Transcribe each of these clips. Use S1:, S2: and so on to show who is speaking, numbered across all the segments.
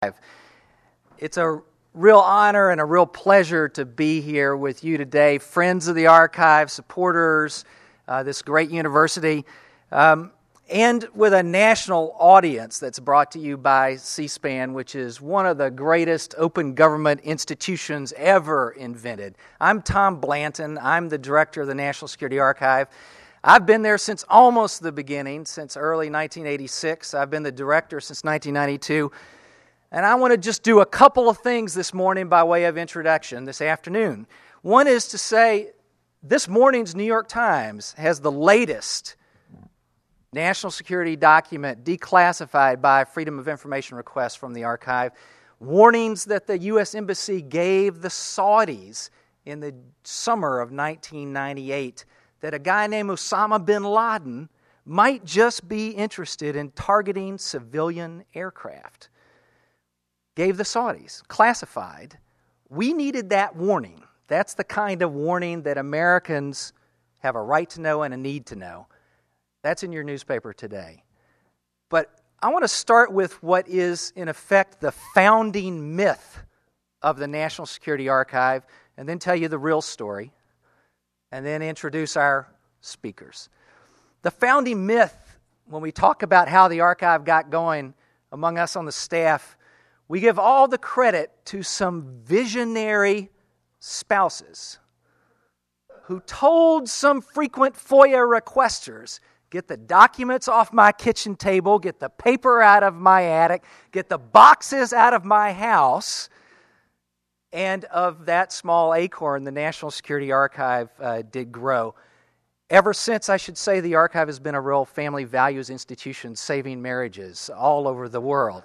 S1: It's a real honor and a real pleasure to be here with you today, friends of the Archive, supporters, this great university, and with a national audience that's brought to you by C-SPAN, which is one of the greatest open government institutions ever invented. I'm Tom Blanton. I'm the director of the National Security Archive. I've been there since almost the beginning, since early 1986. I've been the director since 1992. And I want to just do a couple of things this morning by way of introduction this afternoon. One is to say this morning's New York Times has the latest national security document declassified by Freedom of Information request from the archive. Warnings that the U.S. Embassy gave the Saudis in the summer of 1998 that a guy named Osama bin Laden might just be interested in targeting civilian aircraft. Gave the Saudis, classified. We needed that warning. That's the kind of warning that Americans have a right to know and a need to know. That's in your newspaper today. But I want to start with what is, in effect, the founding myth of the National Security Archive, and then tell you the real story, and then introduce our speakers. The founding myth, when we talk about how the archive got going among us on the staff, we give all the credit to some visionary spouses who told some frequent FOIA requesters, get the documents off my kitchen table, get the paper out of my attic, get the boxes out of my house. And of that small acorn, the National Security Archive did grow. Ever since, I should say, the archive has been a real family values institution, saving marriages all over the world.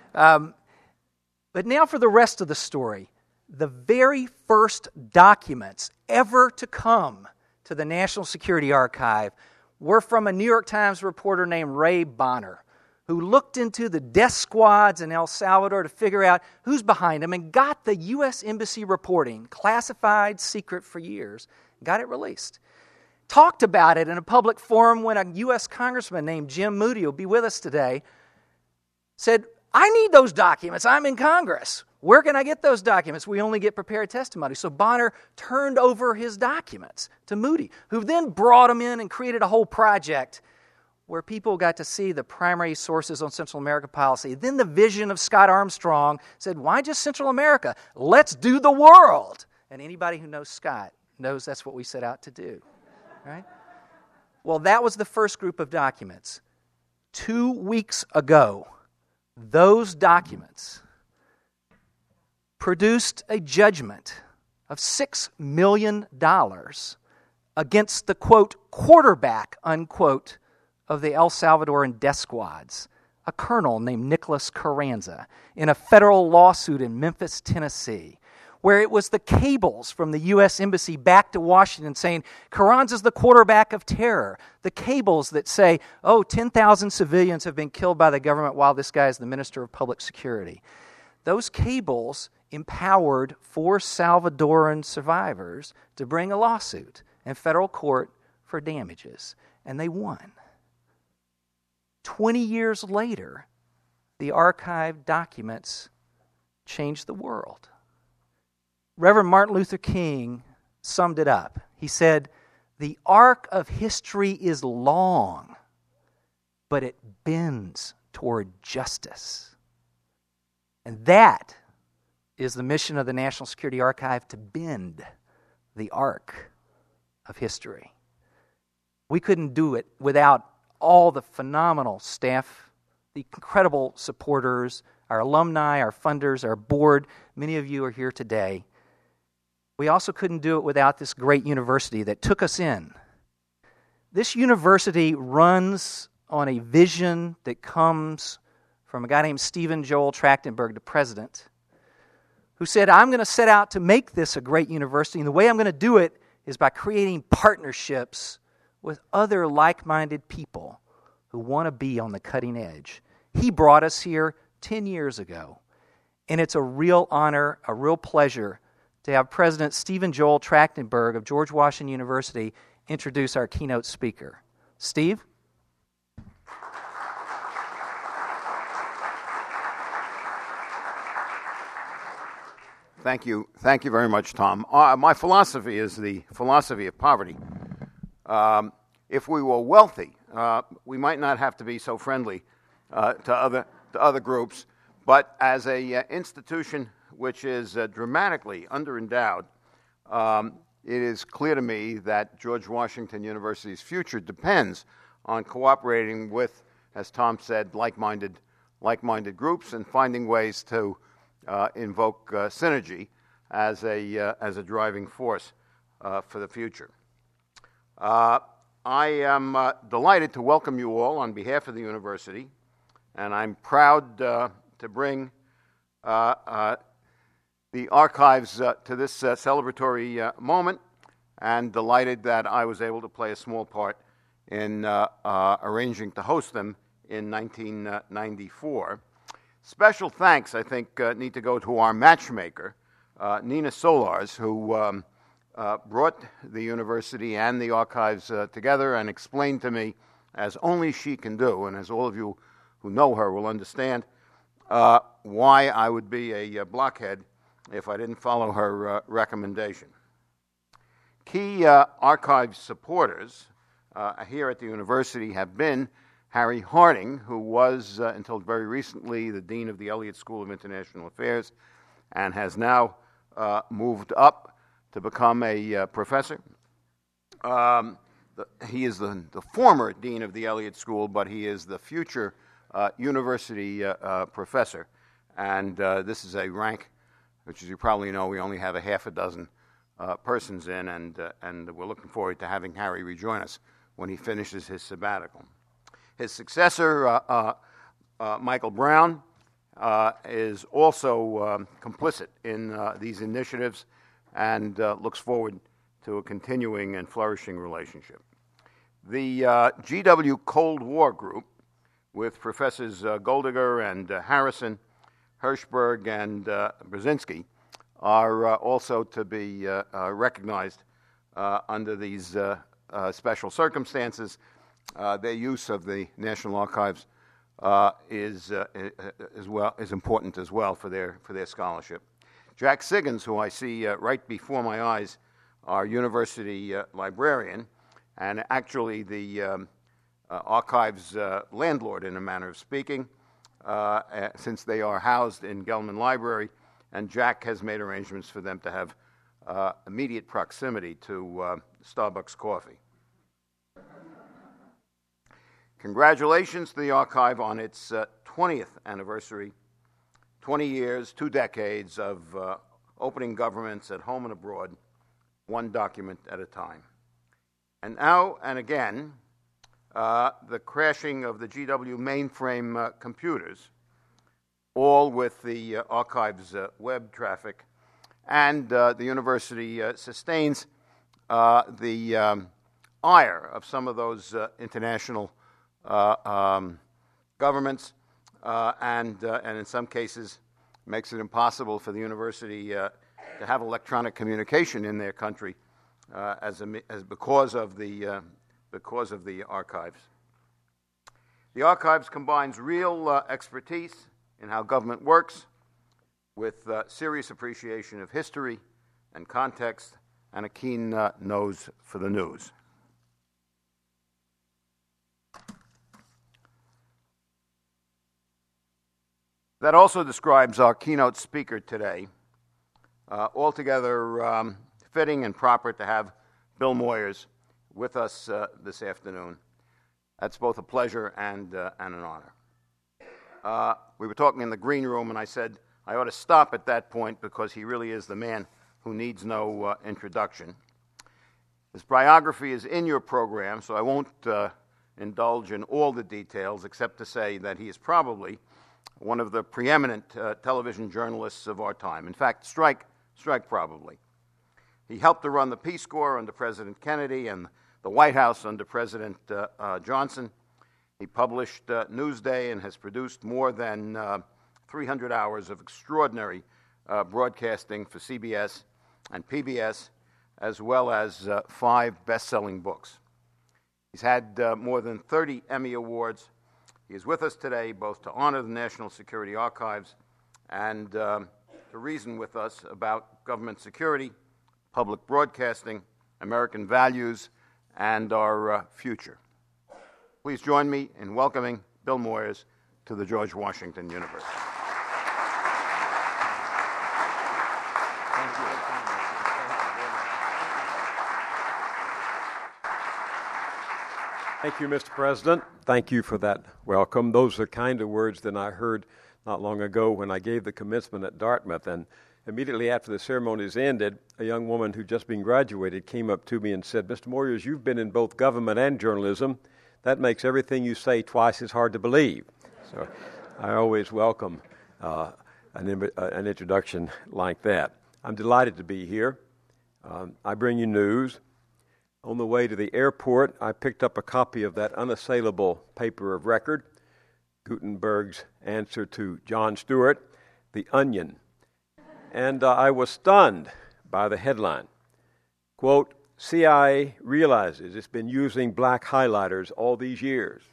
S1: But now for the rest of the story. The very first documents ever to come to the National Security Archive were from a New York Times reporter named Ray Bonner, who looked into the death squads in El Salvador to figure out who's behind them and got the U.S. Embassy reporting, classified, secret for years, got it released. Talked about it in a public forum when a U.S. congressman named Jim Moody, will be with us today, said, I need those documents. I'm in Congress. Where can I get those documents? We only get prepared testimony. So Bonner turned over his documents to Moody, who then brought them in and created a whole project where people got to see the primary sources on Central America policy. Then the vision of Scott Armstrong said, why just Central America? Let's do the world. And anybody who knows Scott knows that's what we set out to do. Right? Well, that was the first group of documents. 2 weeks ago, those documents produced a judgment of $6 million against the, quote, quarterback, unquote, of the El Salvadoran death squads, a colonel named Nicholas Carranza, in a federal lawsuit in Memphis, Tennessee, where it was the cables from the U.S. Embassy back to Washington saying, Carranza's the quarterback of terror. The cables that say, 10,000 civilians have been killed by the government while this guy is the Minister of Public Security. Those cables empowered 4 Salvadoran survivors to bring a lawsuit in federal court for damages, and they won. 20 years later, the archive documents changed the world. Reverend Martin Luther King summed it up. He said, the arc of history is long, but it bends toward justice. And that is the mission of the National Security Archive, to bend the arc of history. We couldn't do it without all the phenomenal staff, the incredible supporters, our alumni, our funders, our board. Many of you are here today. We also couldn't do it without this great university that took us in. This university runs on a vision that comes from a guy named Stephen Joel Trachtenberg, the president, who said, I'm going to set out to make this a great university, and the way I'm going to do it is by creating partnerships with other like-minded people who want to be on the cutting edge. He brought us here 10 years ago, and it's a real honor, a real pleasure to have President Stephen Joel Trachtenberg of George Washington University introduce our keynote speaker. Steve?
S2: Thank you very much, Tom. My philosophy is the philosophy of poverty. If we were wealthy, we might not have to be so friendly to other groups. But as a institution which is dramatically underendowed, it is clear to me that George Washington University's future depends on cooperating with, as Tom said, like-minded groups and finding ways to invoke synergy as a driving force for the future. I am delighted to welcome you all on behalf of the university, and I'm proud to bring the archives to this celebratory moment, and delighted that I was able to play a small part in arranging to host them in 1994. Special thanks, I think, need to go to our matchmaker, Nina Solars, who brought the university and the archives together and explained to me, as only she can do, and as all of you who know her will understand, why I would be a blockhead if I didn't follow her recommendation. Key archive supporters here at the university have been Harry Harding, who was, until very recently, the Dean of the Elliott School of International Affairs, and has now moved up to become a professor. He is the former Dean of the Elliott School, but he is the future university professor. And this is a rank which, as you probably know, we only have a half a dozen persons in, and we're looking forward to having Harry rejoin us when he finishes his sabbatical. His successor, Michael Brown, is also complicit in these initiatives and looks forward to a continuing and flourishing relationship. The GW Cold War Group, with Professors Goldiger and Harrison, Hirschberg and Brzezinski, are also to be recognized under these special circumstances. Their use of the National Archives is important as well for their scholarship. Jack Siggins, who I see right before my eyes, our university librarian, and actually the archives landlord, in a manner of speaking, since they are housed in Gelman Library, and Jack has made arrangements for them to have immediate proximity to Starbucks coffee. Congratulations to the archive on its 20th anniversary, 20 years, 2 decades of opening governments at home and abroad, one document at a time. And now and again, the crashing of the GW mainframe computers, all with the archive's web traffic, and the university sustains the ire of some of those international governments, and in some cases makes it impossible for the university to have electronic communication in their country because of the archives. The archives combines real expertise in how government works with serious appreciation of history and context and a keen nose for the news. That also describes our keynote speaker today. Altogether fitting and proper to have Bill Moyers with us this afternoon. That's both a pleasure and an honor. We were talking in the green room, and I said I ought to stop at that point because he really is the man who needs no introduction. His biography is in your program, so I won't indulge in all the details except to say that he is probably one of the preeminent television journalists of our time. In fact, strike probably. He helped to run the Peace Corps under President Kennedy and the White House under President Johnson. He published Newsday and has produced more than 300 hours of extraordinary broadcasting for CBS and PBS, as well as 5 best-selling books. He's had more than 30 Emmy Awards. He is with us today both to honor the National Security Archives and to reason with us about government security, public broadcasting, American values, and our future. Please join me in welcoming Bill Moyers to the George Washington University.
S3: Thank you, Mr. President. Thank you for that welcome. Those are kinder words than I heard not long ago when I gave the commencement at Dartmouth. And immediately after the ceremonies ended, a young woman who'd just been graduated came up to me and said, "Mr. Moyers, you've been in both government and journalism. That makes everything you say twice as hard to believe." So I always welcome an introduction like that. I'm delighted to be here. I bring you news. On the way to the airport, I picked up a copy of that unassailable paper of record, Gutenberg's answer to Jon Stewart, The Onion. And I was stunned by the headline. Quote, CIA realizes it's been using black highlighters all these years.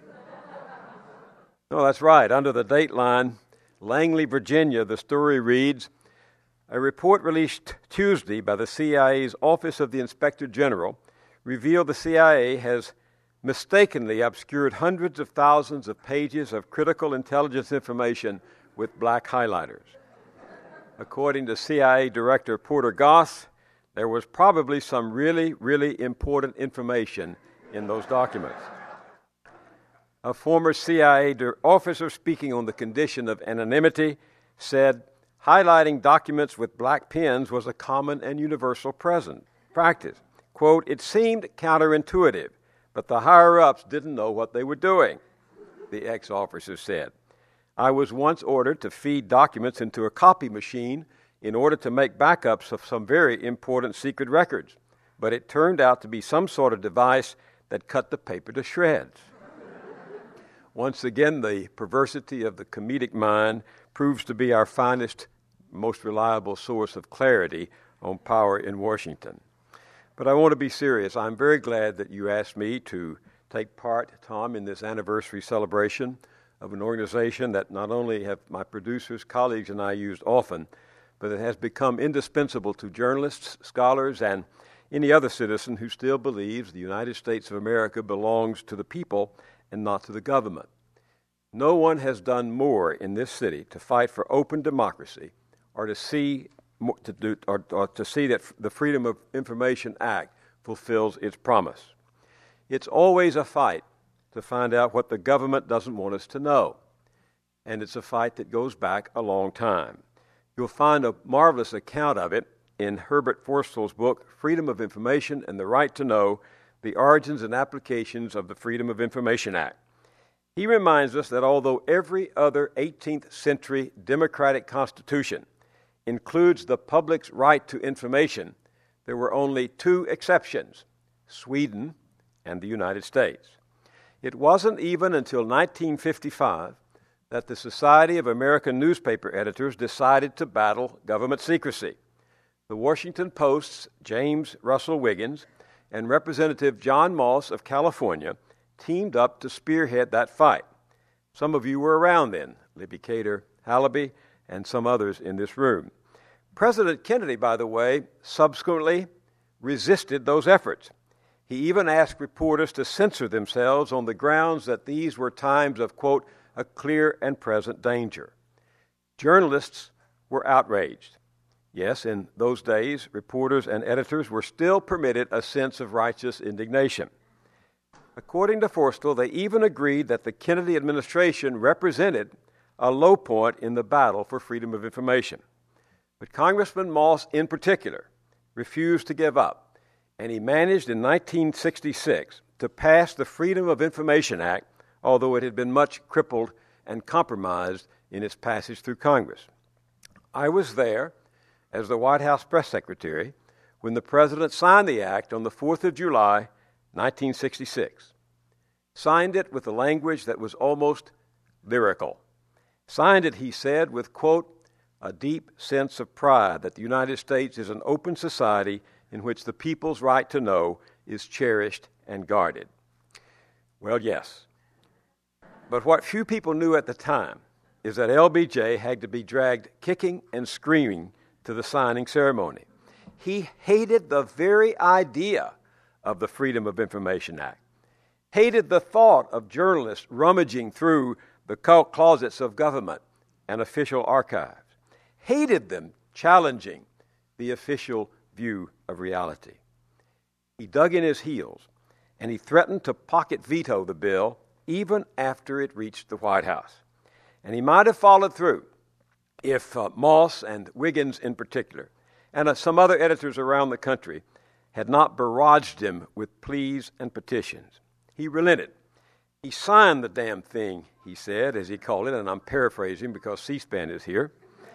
S3: No, that's right. Under the dateline, Langley, Virginia, the story reads, a report released Tuesday by the CIA's Office of the Inspector General revealed the CIA has mistakenly obscured hundreds of thousands of pages of critical intelligence information with black highlighters. According to CIA Director Porter Goss, there was probably some really, really important information in those documents. A former CIA officer speaking on the condition of anonymity said highlighting documents with black pens was a common and universal practice. Quote, it seemed counterintuitive, but the higher-ups didn't know what they were doing, the ex-officer said. I was once ordered to feed documents into a copy machine in order to make backups of some very important secret records, but it turned out to be some sort of device that cut the paper to shreds. Once again, the perversity of the comedic mind proves to be our finest, most reliable source of clarity on power in Washington. But I want to be serious. I'm very glad that you asked me to take part, Tom, in this anniversary celebration of an organization that not only have my producers, colleagues, and I used often, but it has become indispensable to journalists, scholars, and any other citizen who still believes the United States of America belongs to the people and not to the government. No one has done more in this city to fight for open democracy or to see that the Freedom of Information Act fulfills its promise. It's always a fight to find out what the government doesn't want us to know, and it's a fight that goes back a long time. You'll find a marvelous account of it in Herbert Forstall's book, Freedom of Information and the Right to Know, The Origins and Applications of the Freedom of Information Act. He reminds us that although every other 18th century democratic constitution includes the public's right to information, there were only two exceptions, Sweden and the United States. It wasn't even until 1955 that the Society of American Newspaper Editors decided to battle government secrecy. The Washington Post's James Russell Wiggins and Representative John Moss of California teamed up to spearhead that fight. Some of you were around then, Libby Cater, Hallaby, and some others in this room. President Kennedy, by the way, subsequently resisted those efforts. He even asked reporters to censor themselves on the grounds that these were times of, quote, a clear and present danger. Journalists were outraged. Yes, in those days, reporters and editors were still permitted a sense of righteous indignation. According to Forstall, they even agreed that the Kennedy administration represented a low point in the battle for freedom of information. But Congressman Moss, in particular, refused to give up, and he managed in 1966 to pass the Freedom of Information Act, although it had been much crippled and compromised in its passage through Congress. I was there as the White House press secretary when the president signed the act on the 4th of July, 1966. Signed it with a language that was almost lyrical. Signed it, he said, with, quote, a deep sense of pride that the United States is an open society in which the people's right to know is cherished and guarded. Well, yes. But what few people knew at the time is that LBJ had to be dragged kicking and screaming to the signing ceremony. He hated the very idea of the Freedom of Information Act, hated the thought of journalists rummaging through the closets of government and official archives, hated them challenging the official view of reality. He dug in his heels, and he threatened to pocket veto the bill even after it reached the White House. And he might have followed through if Moss and Wiggins in particular, and some other editors around the country, had not barraged him with pleas and petitions. He relented. He signed the damn thing, he said, as he called it, and I'm paraphrasing because C-SPAN is here.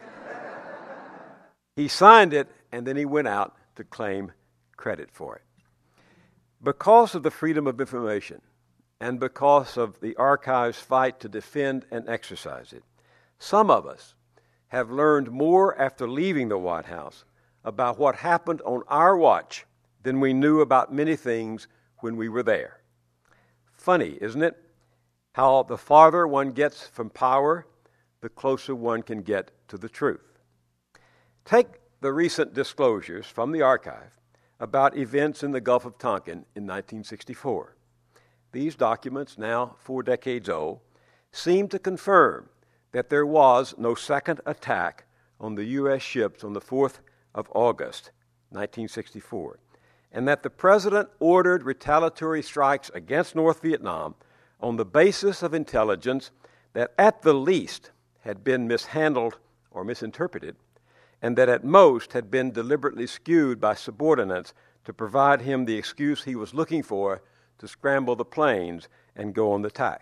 S3: He signed it, and then he went out to claim credit for it. Because of the freedom of information, and because of the archive's fight to defend and exercise it, some of us have learned more after leaving the White House about what happened on our watch than we knew about many things when we were there. Funny, isn't it? How the farther one gets from power, the closer one can get to the truth. Take the recent disclosures from the archive about events in the Gulf of Tonkin in 1964. These documents, now 4 decades old, seem to confirm that there was no second attack on the U.S. ships on the 4th of August, 1964, and that the President ordered retaliatory strikes against North Vietnam on the basis of intelligence that at the least had been mishandled or misinterpreted, and that at most had been deliberately skewed by subordinates to provide him the excuse he was looking for to scramble the planes and go on the attack.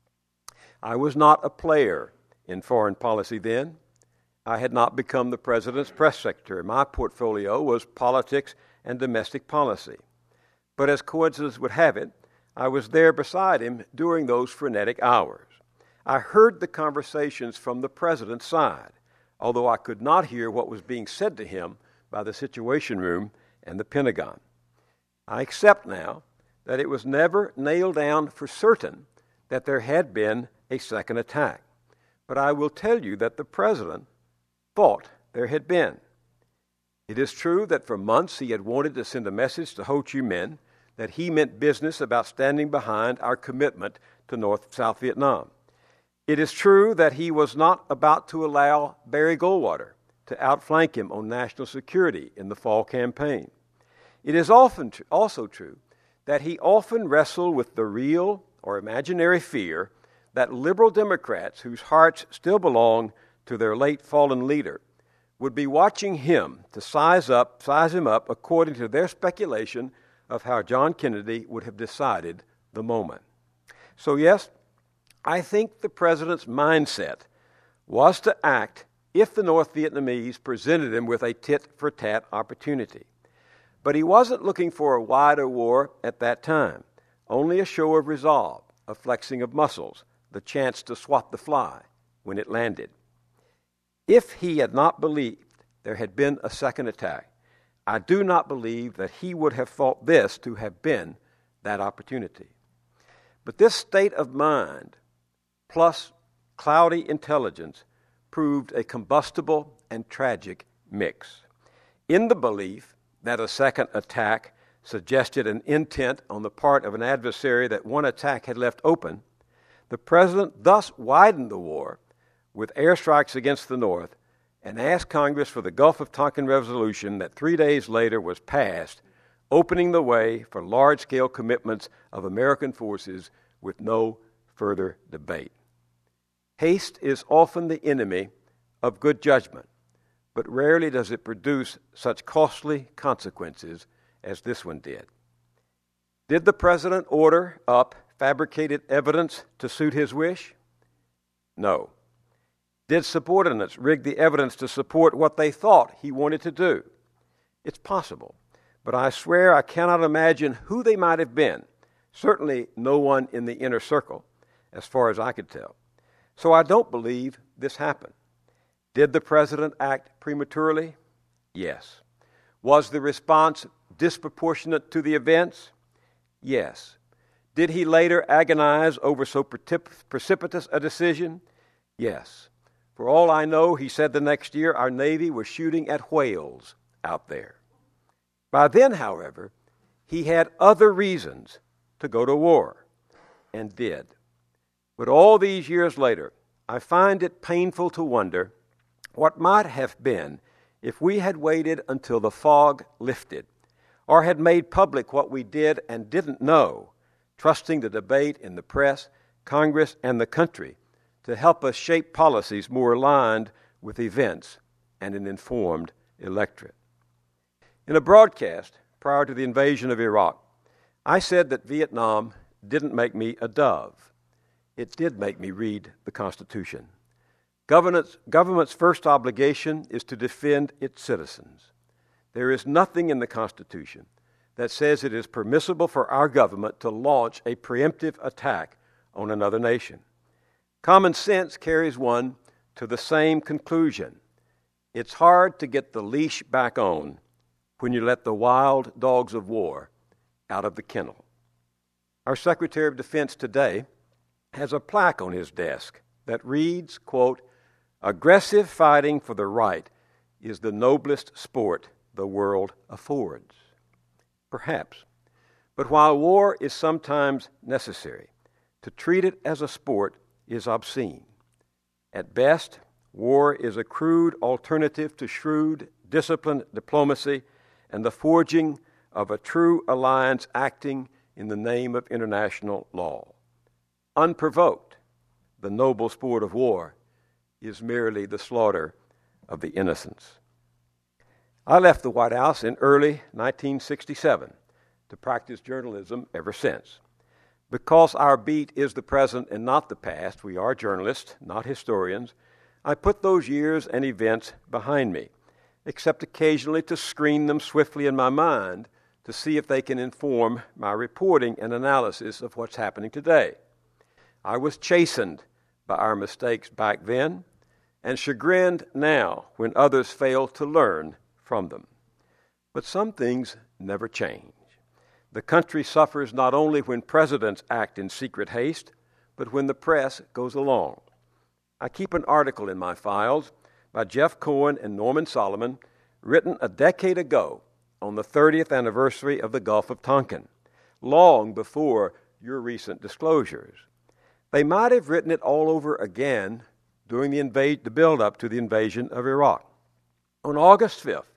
S3: I was not a player in foreign policy then. I had not become the President's press secretary. My portfolio was politics and domestic policy. But as coincidence would have it, I was there beside him during those frenetic hours. I heard the conversations from the President's side, although I could not hear what was being said to him by the Situation Room and the Pentagon. I accept now that it was never nailed down for certain that there had been a second attack. But I will tell you that the President thought there had been. It is true that for months he had wanted to send a message to Ho Chi Minh that he meant business about standing behind our commitment to South Vietnam. It is true that he was not about to allow Barry Goldwater to outflank him on national security in the fall campaign. It is also true that he often wrestled with the real or imaginary fear that liberal Democrats, whose hearts still belong to their late fallen leader, would be watching him to size him up according to their speculation of how John Kennedy would have decided the moment. So yes, I think the President's mindset was to act if the North Vietnamese presented him with a tit-for-tat opportunity. But he wasn't looking for a wider war at that time, only a show of resolve, a flexing of muscles, the chance to swat the fly when it landed. If he had not believed there had been a second attack, I do not believe that he would have thought this to have been that opportunity. But this state of mind, plus cloudy intelligence, proved a combustible and tragic mix. In the belief that a second attack suggested an intent on the part of an adversary that one attack had left open, the President thus widened the war with airstrikes against the North and asked Congress for the Gulf of Tonkin resolution that 3 days later was passed, opening the way for large-scale commitments of American forces with no further debate. Haste is often the enemy of good judgment, but rarely does it produce such costly consequences as this one did. Did the President order up fabricated evidence to suit his wish? No. Did subordinates rig the evidence to support what they thought he wanted to do? It's possible, but I swear I cannot imagine who they might have been. Certainly no one in the inner circle, as far as I could tell. So I don't believe this happened. Did the President act prematurely? Yes. Was the response disproportionate to the events? Yes. Did he later agonize over so precipitous a decision? Yes. For all I know, he said the next year, our Navy was shooting at whales out there. By then, however, he had other reasons to go to war, and did. But all these years later, I find it painful to wonder what might have been if we had waited until the fog lifted, or had made public what we did and didn't know, trusting the debate in the press, Congress, and the country to help us shape policies more aligned with events and an informed electorate. In a broadcast prior to the invasion of Iraq, I said that Vietnam didn't make me a dove. It did make me read the Constitution. Government's first obligation is to defend its citizens. There is nothing in the Constitution that says it is permissible for our government to launch a preemptive attack on another nation. Common sense carries one to the same conclusion. It's hard to get the leash back on when you let the wild dogs of war out of the kennel. Our Secretary of Defense today has a plaque on his desk that reads, quote, "Aggressive fighting for the right is the noblest sport the world affords." Perhaps. But while war is sometimes necessary, to treat it as a sport is obscene. At best, war is a crude alternative to shrewd, disciplined diplomacy and the forging of a true alliance acting in the name of international law. Unprovoked, the noble sport of war is merely the slaughter of the innocents. I left the White House in early 1967 to practice journalism ever since. Because our beat is the present and not the past, we are journalists, not historians, I put those years and events behind me, except occasionally to screen them swiftly in my mind to see if they can inform my reporting and analysis of what's happening today. I was chastened by our mistakes back then and chagrined now when others failed to learn from them. But some things never change. The country suffers not only when presidents act in secret haste, but when the press goes along. I keep an article in my files by Jeff Cohen and Norman Solomon, written a decade ago on the 30th anniversary of the Gulf of Tonkin, long before your recent disclosures. They might have written it all over again during the build-up to the invasion of Iraq. On August 5th,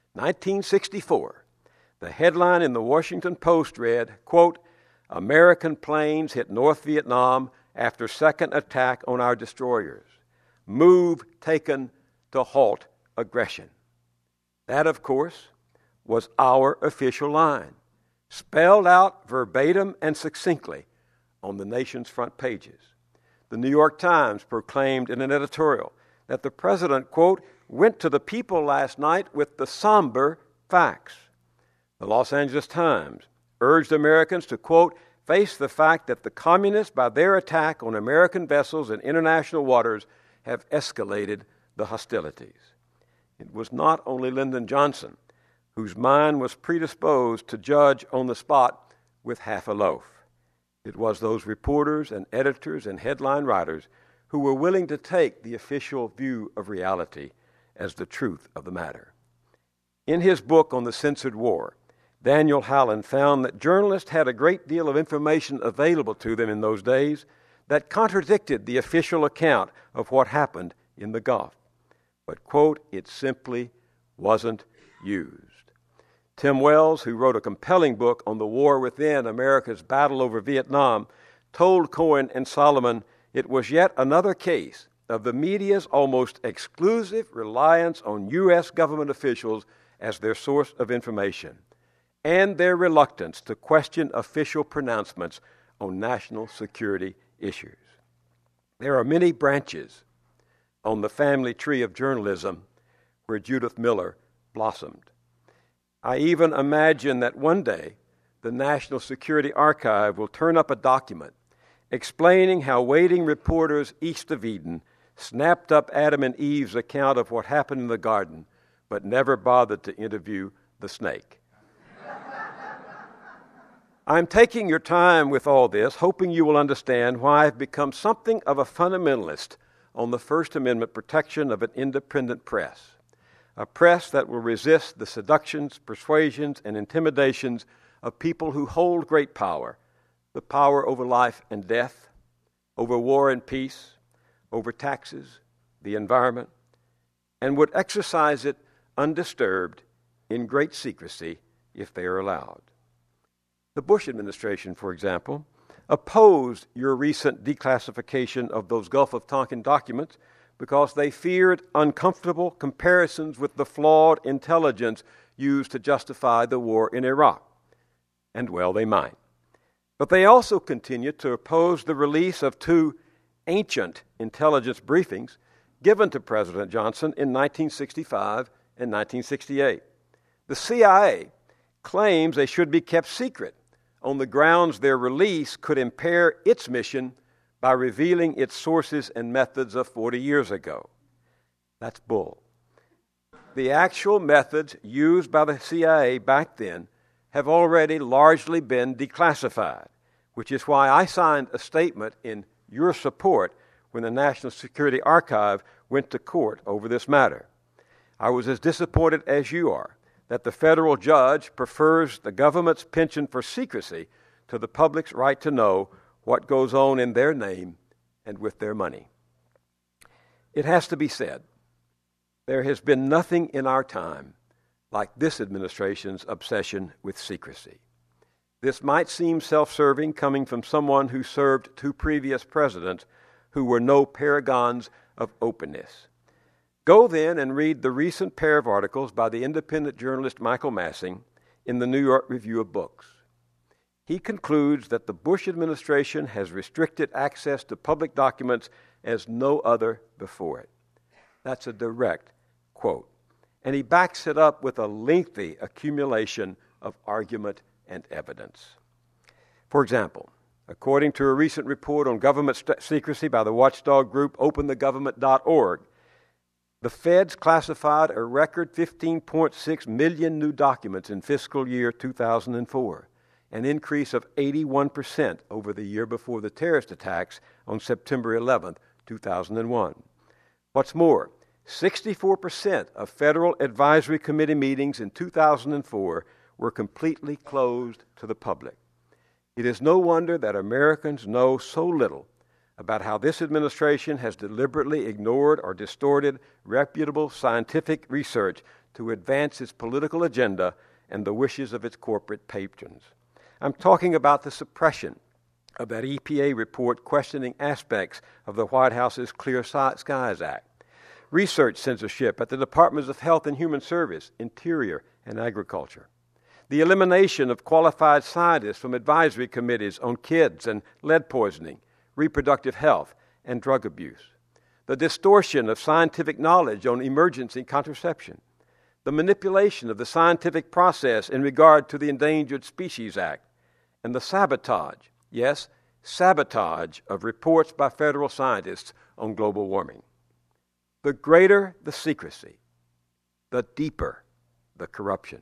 S3: 1964, the headline in the Washington Post read, quote, "American planes hit North Vietnam after second attack on our destroyers. Move taken to halt aggression." That, of course, was our official line, spelled out verbatim and succinctly on the nation's front pages. The New York Times proclaimed in an editorial that the president, quote, "went to the people last night with the somber facts." The Los Angeles Times urged Americans to, quote, "face the fact that the communists, by their attack on American vessels in international waters, have escalated the hostilities." It was not only Lyndon Johnson, whose mind was predisposed to judge on the spot with half a loaf. It was those reporters and editors and headline writers who were willing to take the official view of reality as the truth of the matter. In his book on the censored war, Daniel Hallen found that journalists had a great deal of information available to them in those days that contradicted the official account of what happened in the Gulf. But, quote, "it simply wasn't used." Tim Wells, who wrote a compelling book on the war within America's battle over Vietnam, told Cohen and Solomon it was yet another case of the media's almost exclusive reliance on U.S. government officials as their source of information, and their reluctance to question official pronouncements on national security issues. There are many branches on the family tree of journalism where Judith Miller blossomed. I even imagine that one day the National Security Archive will turn up a document explaining how waiting reporters east of Eden snapped up Adam and Eve's account of what happened in the garden, but never bothered to interview the snake. I'm taking your time with all this, hoping you will understand why I've become something of a fundamentalist on the First Amendment protection of an independent press, a press that will resist the seductions, persuasions, and intimidations of people who hold great power, the power over life and death, over war and peace, over taxes, the environment, and would exercise it undisturbed in great secrecy if they are allowed. The Bush administration, for example, opposed your recent declassification of those Gulf of Tonkin documents because they feared uncomfortable comparisons with the flawed intelligence used to justify the war in Iraq. And well, they might. But they also continued to oppose the release of two ancient intelligence briefings given to President Johnson in 1965 and 1968. The CIA claims they should be kept secret on the grounds their release could impair its mission by revealing its sources and methods of 40 years ago. That's bull. The actual methods used by the CIA back then have already largely been declassified, which is why I signed a statement in your support when the National Security Archive went to court over this matter. I was as disappointed as you are that the federal judge prefers the government's penchant for secrecy to the public's right to know what goes on in their name and with their money. It has to be said, there has been nothing in our time like this administration's obsession with secrecy. This might seem self-serving coming from someone who served two previous presidents who were no paragons of openness. Go then and read the recent pair of articles by the independent journalist Michael Massing in the New York Review of Books. He concludes that the Bush administration has restricted access to public documents as no other before it. That's a direct quote. And he backs it up with a lengthy accumulation of argument and evidence. For example, according to a recent report on government secrecy by the watchdog group OpenTheGovernment.org, the feds classified a record 15.6 million new documents in fiscal year 2004, an increase of 81% over the year before the terrorist attacks on September 11, 2001. What's more, 64% of Federal Advisory Committee meetings in 2004 were completely closed to the public. It is no wonder that Americans know so little about how this administration has deliberately ignored or distorted reputable scientific research to advance its political agenda and the wishes of its corporate patrons. I'm talking about the suppression of that EPA report questioning aspects of the White House's Clear Skies Act, research censorship at the Departments of Health and Human Service, Interior, and Agriculture, the elimination of qualified scientists from advisory committees on kids and lead poisoning, reproductive health, and drug abuse, the distortion of scientific knowledge on emergency contraception, the manipulation of the scientific process in regard to the Endangered Species Act, and the sabotage, yes, sabotage of reports by federal scientists on global warming. The greater the secrecy, the deeper the corruption.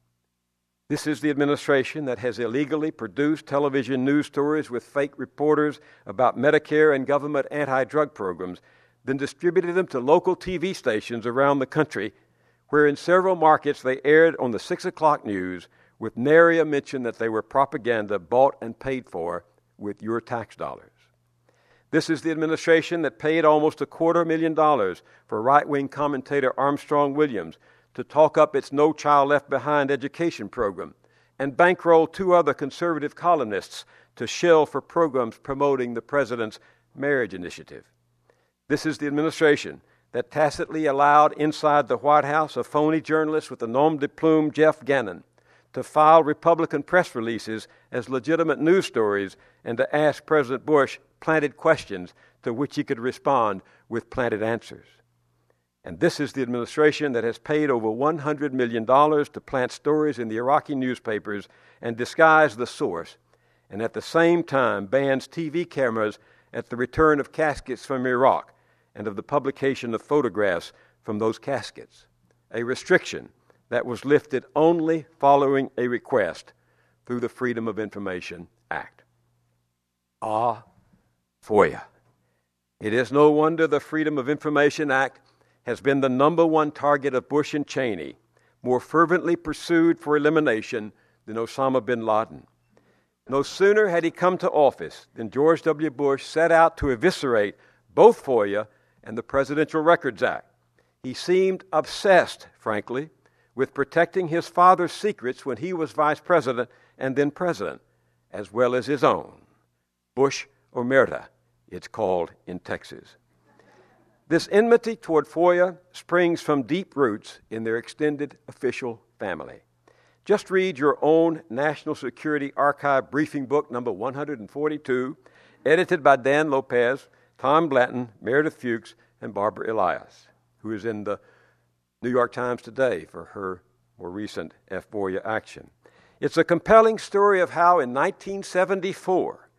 S3: This is the administration that has illegally produced television news stories with fake reporters about Medicare and government anti-drug programs, then distributed them to local TV stations around the country, where in several markets they aired on the 6 o'clock news with nary a mention that they were propaganda bought and paid for with your tax dollars. This is the administration that paid almost $250,000 for right-wing commentator Armstrong Williams to talk up its No Child Left Behind education program and bankroll two other conservative columnists to shill for programs promoting the president's marriage initiative. This is the administration that tacitly allowed inside the White House a phony journalist with the nom de plume Jeff Gannon to file Republican press releases as legitimate news stories and to ask President Bush planted questions to which he could respond with planted answers. And this is the administration that has paid over $100 million to plant stories in the Iraqi newspapers and disguise the source, and at the same time bans TV cameras at the return of caskets from Iraq and of the publication of photographs from those caskets, a restriction that was lifted only following a request through the Freedom of Information Act. Ah, FOIA. It is no wonder the Freedom of Information Act has been the number one target of Bush and Cheney, more fervently pursued for elimination than Osama bin Laden. No sooner had he come to office than George W. Bush set out to eviscerate both FOIA and the Presidential Records Act. He seemed obsessed, frankly, with protecting his father's secrets when he was vice president and then president, as well as his own. Bush Omerta, it's called in Texas. This enmity toward FOIA springs from deep roots in their extended official family. Just read your own National Security Archive briefing book, number 142, edited by Dan Lopez, Tom Blanton, Meredith Fuchs, and Barbara Elias, who is in the New York Times today for her more recent FOIA action. It's a compelling story of how in 1974,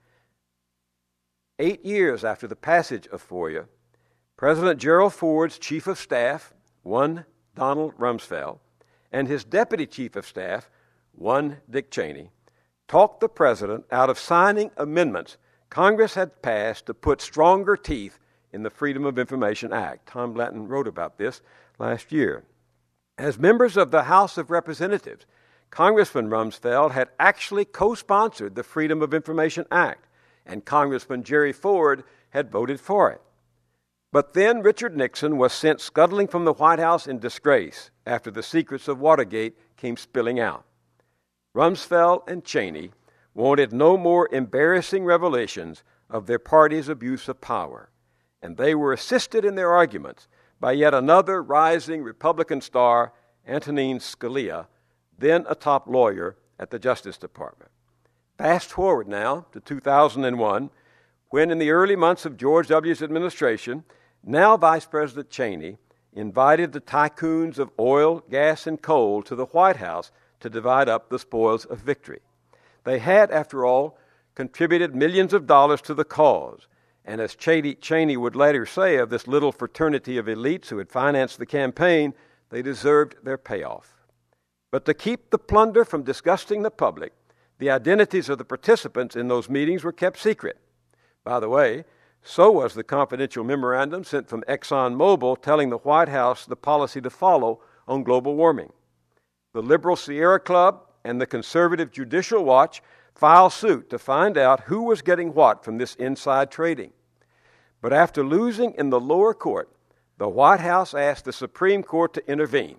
S3: 8 years after the passage of FOIA, President Gerald Ford's chief of staff, one Donald Rumsfeld, and his deputy chief of staff, one Dick Cheney, talked the president out of signing amendments Congress had passed to put stronger teeth in the Freedom of Information Act. Tom Blanton wrote about this last year. As members of the House of Representatives, Congressman Rumsfeld had actually co-sponsored the Freedom of Information Act, and Congressman Jerry Ford had voted for it. But then Richard Nixon was sent scuttling from the White House in disgrace after the secrets of Watergate came spilling out. Rumsfeld and Cheney wanted no more embarrassing revelations of their party's abuse of power, and they were assisted in their arguments by yet another rising Republican star, Antonin Scalia, then a top lawyer at the Justice Department. Fast forward now to 2001, when in the early months of George W.'s administration, now Vice President Cheney invited the tycoons of oil, gas, and coal to the White House to divide up the spoils of victory. They had, after all, contributed millions of dollars to the cause, and as Cheney would later say of this little fraternity of elites who had financed the campaign, they deserved their payoff. But to keep the plunder from disgusting the public, the identities of the participants in those meetings were kept secret. By the way, so was the confidential memorandum sent from ExxonMobil telling the White House the policy to follow on global warming. The liberal Sierra Club and the conservative Judicial Watch filed suit to find out who was getting what from this inside trading. But after losing in the lower court, the White House asked the Supreme Court to intervene.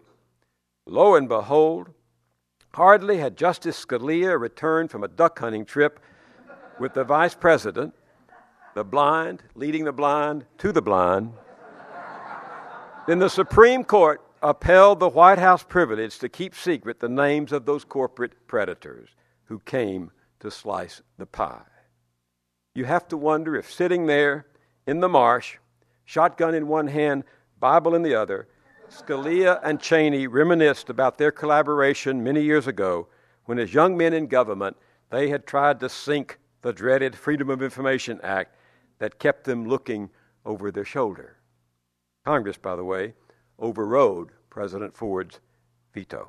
S3: Lo and behold, hardly had Justice Scalia returned from a duck hunting trip with the vice president, the blind leading the blind to the blind, then the Supreme Court upheld the White House privilege to keep secret the names of those corporate predators who came to slice the pie. You have to wonder if sitting there in the marsh, shotgun in one hand, Bible in the other, Scalia and Cheney reminisced about their collaboration many years ago when, as young men in government, they had tried to sink the dreaded Freedom of Information Act that kept them looking over their shoulder. Congress, by the way, overrode President Ford's veto.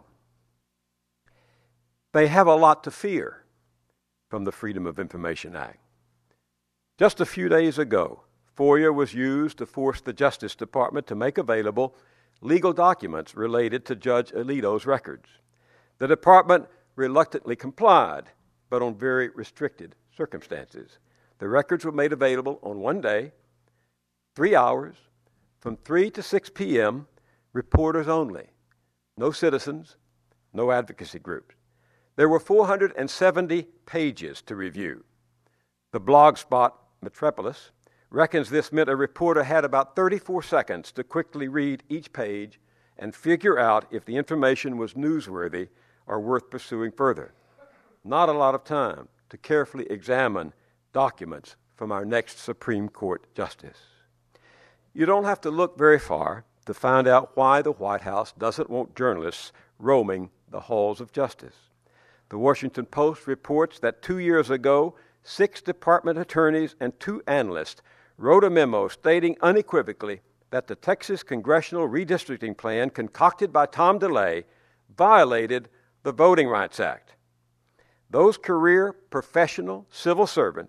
S3: They have a lot to fear from the Freedom of Information Act. Just a few days ago, FOIA was used to force the Justice Department to make available legal documents related to Judge Alito's records. The department reluctantly complied, but on very restricted circumstances. The records were made available on one day, 3 hours, from 3 to 6 p.m., reporters only. No citizens, no advocacy groups. There were 470 pages to review. The blogspot Metropolis reckons this meant a reporter had about 34 seconds to quickly read each page and figure out if the information was newsworthy or worth pursuing further. Not a lot of time to carefully examine documents from our next Supreme Court justice. You don't have to look very far to find out why the White House doesn't want journalists roaming the halls of justice. The Washington Post reports that 2 years ago, 6 department attorneys and 2 analysts wrote a memo stating unequivocally that the Texas congressional redistricting plan concocted by Tom DeLay violated the Voting Rights Act. Those career professional civil servants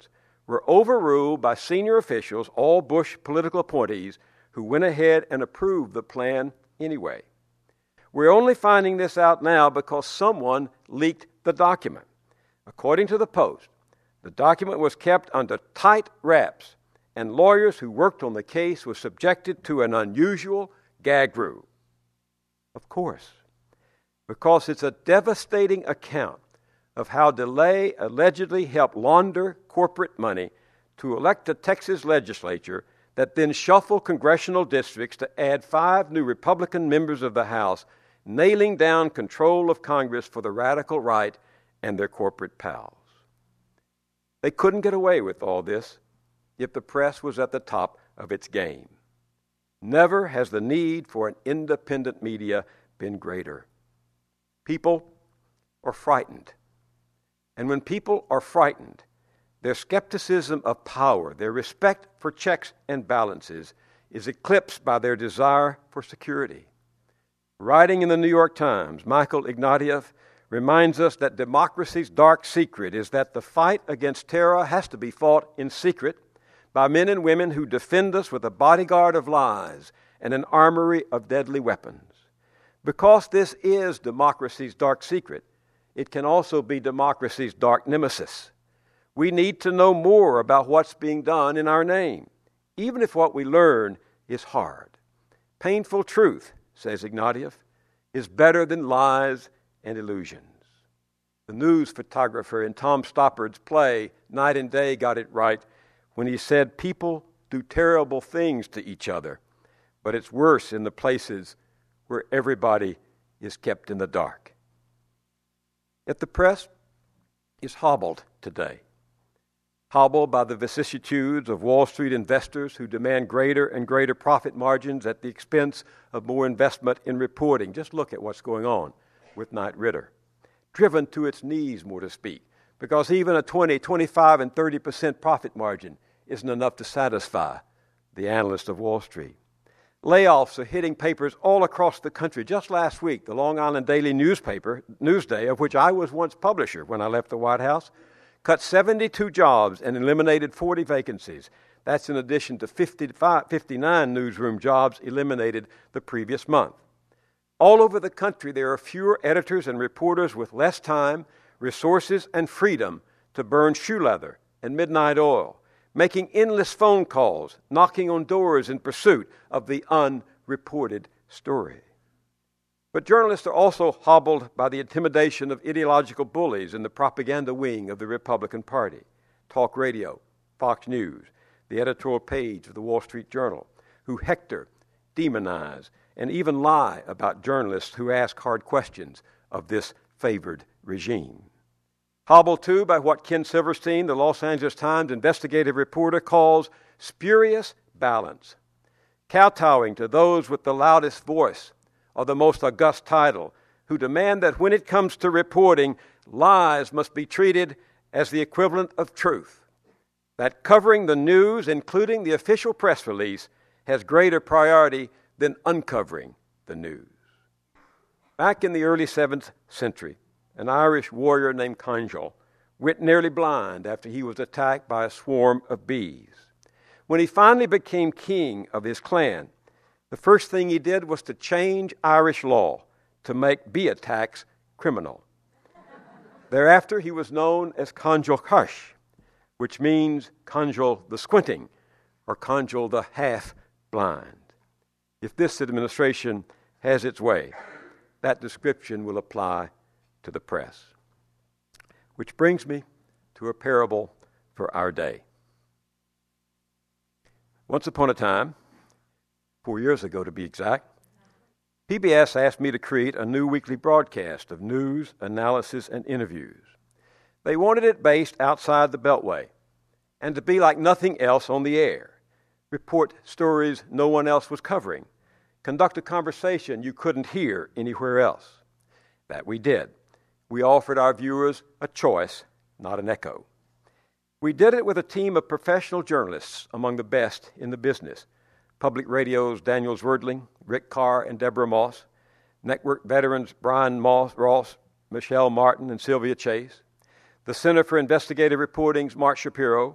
S3: were overruled by senior officials, all Bush political appointees, who went ahead and approved the plan anyway. We're only finding this out now because someone leaked the document. According to the Post, the document was kept under tight wraps, and lawyers who worked on the case were subjected to an unusual gag rule. Of course, because it's a devastating account of how DeLay allegedly helped launder corporate money to elect a Texas legislature that then shuffled congressional districts to add 5 new Republican members of the House, nailing down control of Congress for the radical right and their corporate pals. They couldn't get away with all this if the press was at the top of its game. Never has the need for an independent media been greater. People are frightened. And when people are frightened, their skepticism of power, their respect for checks and balances, is eclipsed by their desire for security. Writing in the New York Times, Michael Ignatieff reminds us that democracy's dark secret is that the fight against terror has to be fought in secret by men and women who defend us with a bodyguard of lies and an armory of deadly weapons. Because this is democracy's dark secret, it can also be democracy's dark nemesis. We need to know more about what's being done in our name, even if what we learn is hard. Painful truth, says Ignatieff, is better than lies and illusions. The news photographer in Tom Stoppard's play Night and Day got it right when he said people do terrible things to each other, but it's worse in the places where everybody is kept in the dark. Yet the press is hobbled today, hobbled by the vicissitudes of Wall Street investors who demand greater and greater profit margins at the expense of more investment in reporting. Just look at what's going on with Knight Ridder, driven to its knees, more to speak, because even a 20, 25, and 30% profit margin isn't enough to satisfy the analysts of Wall Street. Layoffs are hitting papers all across the country. Just last week, the Long Island Daily newspaper, Newsday, of which I was once publisher when I left the White House, cut 72 jobs and eliminated 40 vacancies. That's in addition to 59 newsroom jobs eliminated the previous month. All over the country, there are fewer editors and reporters with less time, resources, and freedom to burn shoe leather and midnight oil, making endless phone calls, knocking on doors in pursuit of the unreported story. But journalists are also hobbled by the intimidation of ideological bullies in the propaganda wing of the Republican Party, talk radio, Fox News, the editorial page of the Wall Street Journal, who hector, demonize, and even lie about journalists who ask hard questions of this favored regime. Hobbled, too, by what Ken Silverstein, the Los Angeles Times investigative reporter, calls spurious balance, kowtowing to those with the loudest voice or the most august title, who demand that when it comes to reporting, lies must be treated as the equivalent of truth, that covering the news, including the official press release, has greater priority than uncovering the news. Back in the early 7th century, an Irish warrior named Congal went nearly blind after he was attacked by a swarm of bees. When he finally became king of his clan, the first thing he did was to change Irish law to make bee attacks criminal. Thereafter, he was known as Congal Cush, which means Congal the Squinting, or Congal the Half-Blind. If this administration has its way, that description will apply to the press. Which brings me to a parable for our day. Once upon a time, 4 years ago to be exact, PBS asked me to create a new weekly broadcast of news, analysis, and interviews. They wanted it based outside the Beltway and to be like nothing else on the air. Report stories no one else was covering. Conduct a conversation you couldn't hear anywhere else. That we did. We offered our viewers a choice, not an echo. We did it with a team of professional journalists among the best in the business. Public Radio's Daniel Zwerdling, Rick Carr, and Deborah Moss. Network veterans Brian Ross, Michelle Martin, and Sylvia Chase. The Center for Investigative Reporting's Mark Shapiro.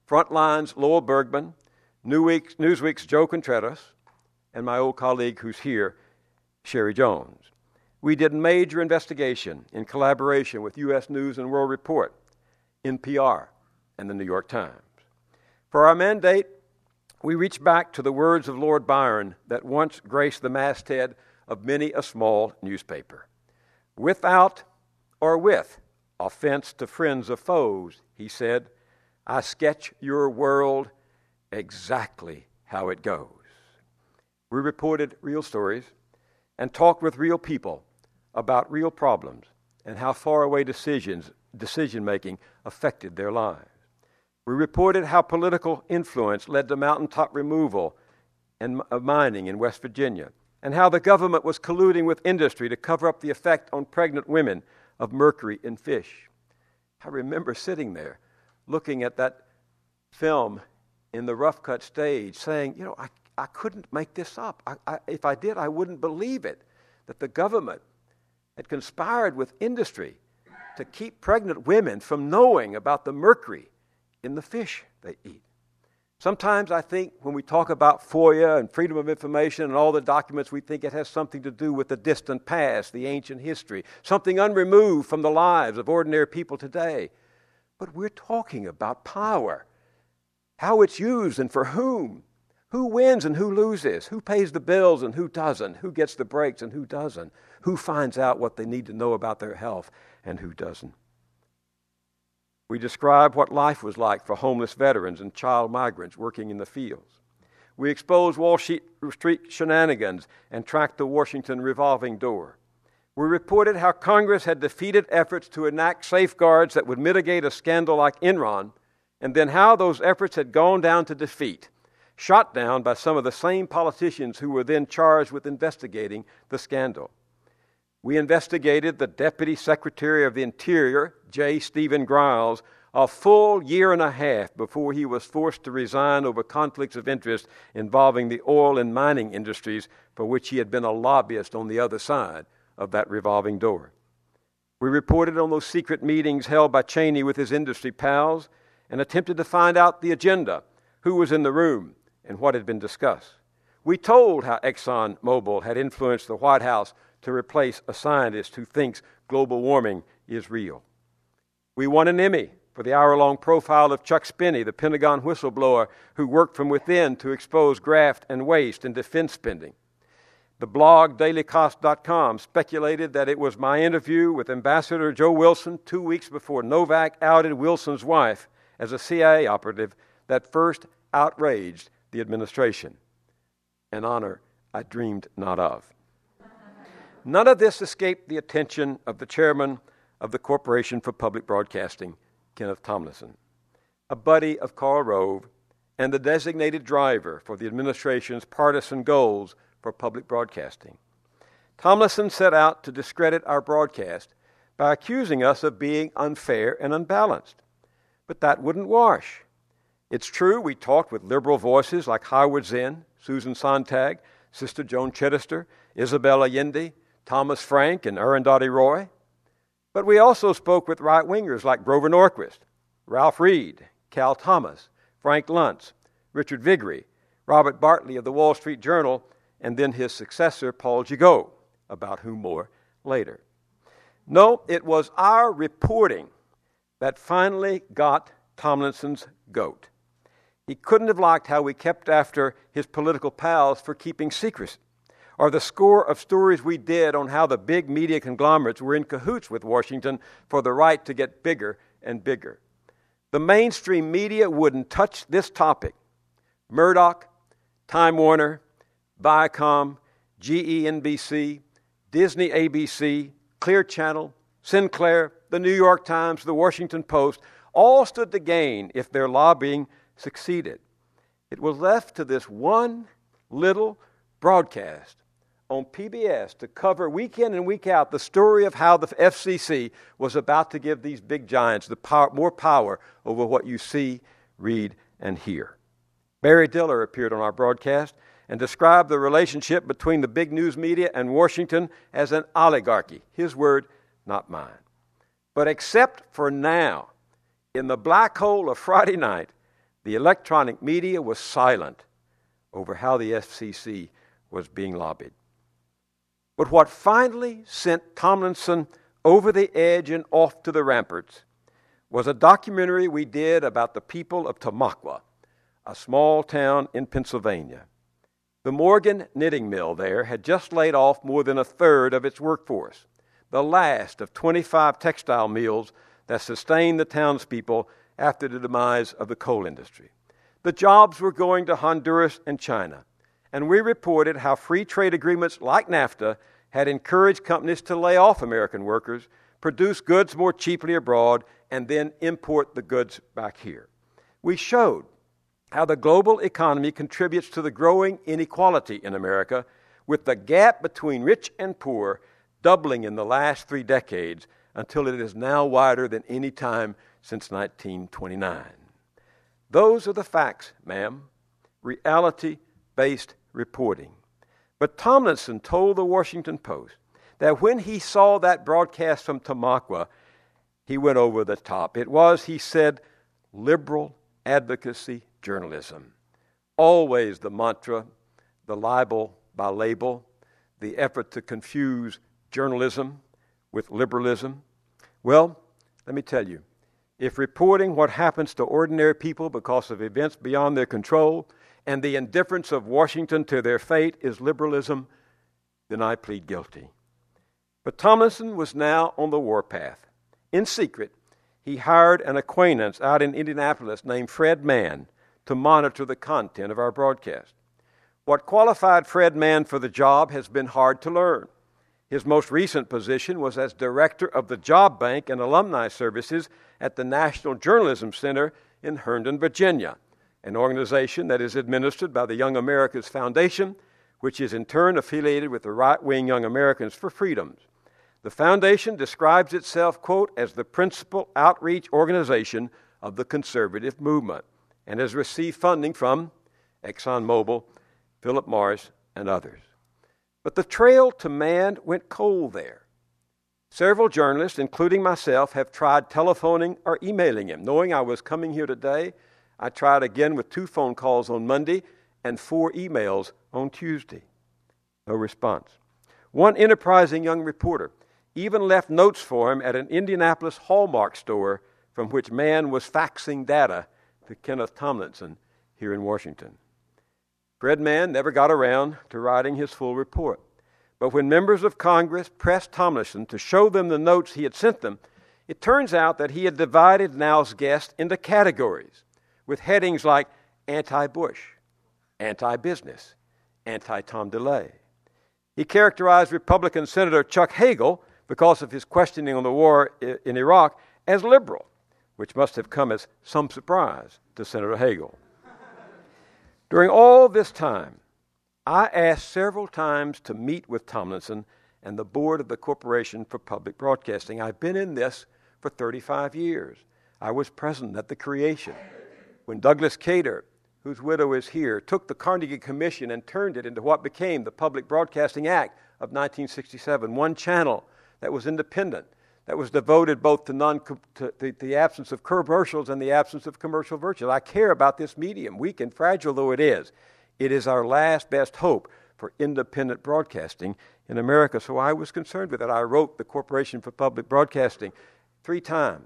S3: Frontline's Lowell Bergman, Newsweek's Joe Contreras, and my old colleague who's here, Sherry Jones. We did major investigation in collaboration with U.S. News and World Report, NPR, and the New York Times. For our mandate, we reached back to the words of Lord Byron that once graced the masthead of many a small newspaper. Without or with offense to friends or foes, he said, I sketch your world exactly how it goes. We reported real stories and talked with real people about real problems and how faraway decision-making affected their lives. We reported how political influence led to mountaintop removal of mining in West Virginia, and how the government was colluding with industry to cover up the effect on pregnant women of mercury in fish. I remember sitting there looking at that film in the rough cut stage saying, I couldn't make this up. If I did, I wouldn't believe it, that the government had conspired with industry to keep pregnant women from knowing about the mercury in the fish they eat. Sometimes I think when we talk about FOIA and freedom of information and all the documents, we think it has something to do with the distant past, the ancient history, something unremoved from the lives of ordinary people today. But we're talking about power, how it's used and for whom, who wins and who loses, who pays the bills and who doesn't, who gets the breaks and who doesn't, who finds out what they need to know about their health and who doesn't. We describe what life was like for homeless veterans and child migrants working in the fields. We exposed Wall Street shenanigans and tracked the Washington revolving door. We reported how Congress had defeated efforts to enact safeguards that would mitigate a scandal like Enron, and then how those efforts had gone down to defeat, shot down by some of the same politicians who were then charged with investigating the scandal. We investigated the Deputy Secretary of the Interior, J. Stephen Griles, a full year and a half before he was forced to resign over conflicts of interest involving the oil and mining industries for which he had been a lobbyist on the other side of that revolving door. We reported on those secret meetings held by Cheney with his industry pals and attempted to find out the agenda, who was in the room, and what had been discussed. We told how ExxonMobil had influenced the White House to replace a scientist who thinks global warming is real. We won an Emmy for the hour-long profile of Chuck Spinney, the Pentagon whistleblower who worked from within to expose graft and waste in defense spending. The blog dailycost.com speculated that it was my interview with Ambassador Joe Wilson 2 weeks before Novak outed Wilson's wife as a CIA operative that first outraged the administration, an honor I dreamed not of. None of this escaped the attention of the chairman of the Corporation for Public Broadcasting, Kenneth Tomlinson, a buddy of Karl Rove and the designated driver for the administration's partisan goals for public broadcasting. Tomlinson set out to discredit our broadcast by accusing us of being unfair and unbalanced. But that wouldn't wash. It's true we talked with liberal voices like Howard Zinn, Susan Sontag, Sister Joan Chittister, Isabel Allende, Thomas Frank, and Arundhati Roy. But we also spoke with right-wingers like Grover Norquist, Ralph Reed, Cal Thomas, Frank Luntz, Richard Viguerie, Robert Bartley of the Wall Street Journal, and then his successor, Paul Gigot, about whom more later. No, it was our reporting that finally got Tomlinson's goat. He couldn't have liked how we kept after his political pals for keeping secrets, or the score of stories we did on how the big media conglomerates were in cahoots with Washington for the right to get bigger and bigger. The mainstream media wouldn't touch this topic. Murdoch, Time Warner, Viacom, GE NBC, Disney ABC, Clear Channel, Sinclair, the New York Times, the Washington Post, all stood to gain if their lobbying succeeded. It was left to this one little broadcast on PBS to cover week in and week out the story of how the FCC was about to give these big giants more power over what you see, read, and hear. Barry Diller appeared on our broadcast and described the relationship between the big news media and Washington as an oligarchy. His word, not mine. But except for now, in the black hole of Friday night, the electronic media was silent over how the FCC was being lobbied. But what finally sent Tomlinson over the edge and off to the ramparts was a documentary we did about the people of Tamaqua, a small town in Pennsylvania. The Morgan knitting mill there had just laid off more than a third of its workforce, the last of 25 textile mills that sustained the townspeople after the demise of the coal industry. The jobs were going to Honduras and China, and we reported how free trade agreements like NAFTA had encouraged companies to lay off American workers, produce goods more cheaply abroad, and then import the goods back here. We showed how the global economy contributes to the growing inequality in America, with the gap between rich and poor doubling in the last 3 decades until it is now wider than any time since 1929. Those are the facts, ma'am. Reality-based reporting. But Tomlinson told the Washington Post that when he saw that broadcast from Tamaqua, he went over the top. It was, he said, liberal advocacy journalism. Always the mantra, the libel by label, the effort to confuse journalism with liberalism. Well, let me tell you, if reporting what happens to ordinary people because of events beyond their control and the indifference of Washington to their fate is liberalism, then I plead guilty. But Tomlinson was now on the warpath. In secret, he hired an acquaintance out in Indianapolis named Fred Mann to monitor the content of our broadcast. What qualified Fred Mann for the job has been hard to learn. His most recent position was as director of the Job Bank and Alumni Services at the National Journalism Center in Herndon, Virginia, an organization that is administered by the Young Americans Foundation, which is in turn affiliated with the right-wing Young Americans for Freedoms. The foundation describes itself, quote, as the principal outreach organization of the conservative movement and has received funding from ExxonMobil, Philip Morris, and others. But the trail to man went cold there. Several journalists, including myself, have tried telephoning or emailing him. Knowing I was coming here today, I tried again with 2 phone calls on Monday and 4 emails on Tuesday. No response. One enterprising young reporter even left notes for him at an Indianapolis Hallmark store from which Mann was faxing data to Kenneth Tomlinson here in Washington. Fred Mann never got around to writing his full report. But when members of Congress pressed Tomlinson to show them the notes he had sent them, it turns out that he had divided Now's guest into categories with headings like anti-Bush, anti-business, anti-Tom DeLay. He characterized Republican Senator Chuck Hagel, because of his questioning on the war in Iraq, as liberal, which must have come as some surprise to Senator Hagel. During all this time, I asked several times to meet with Tomlinson and the board of the Corporation for Public Broadcasting. I've been in this for 35 years. I was present at the creation when Douglas Cater, whose widow is here, took the Carnegie Commission and turned it into what became the Public Broadcasting Act of 1967, one channel that was independent, that was devoted both to the absence of commercials and the absence of commercial virtues. I care about this medium, weak and fragile though it is. It is our last best hope for independent broadcasting in America, so I was concerned with it. I wrote the Corporation for Public Broadcasting 3 times.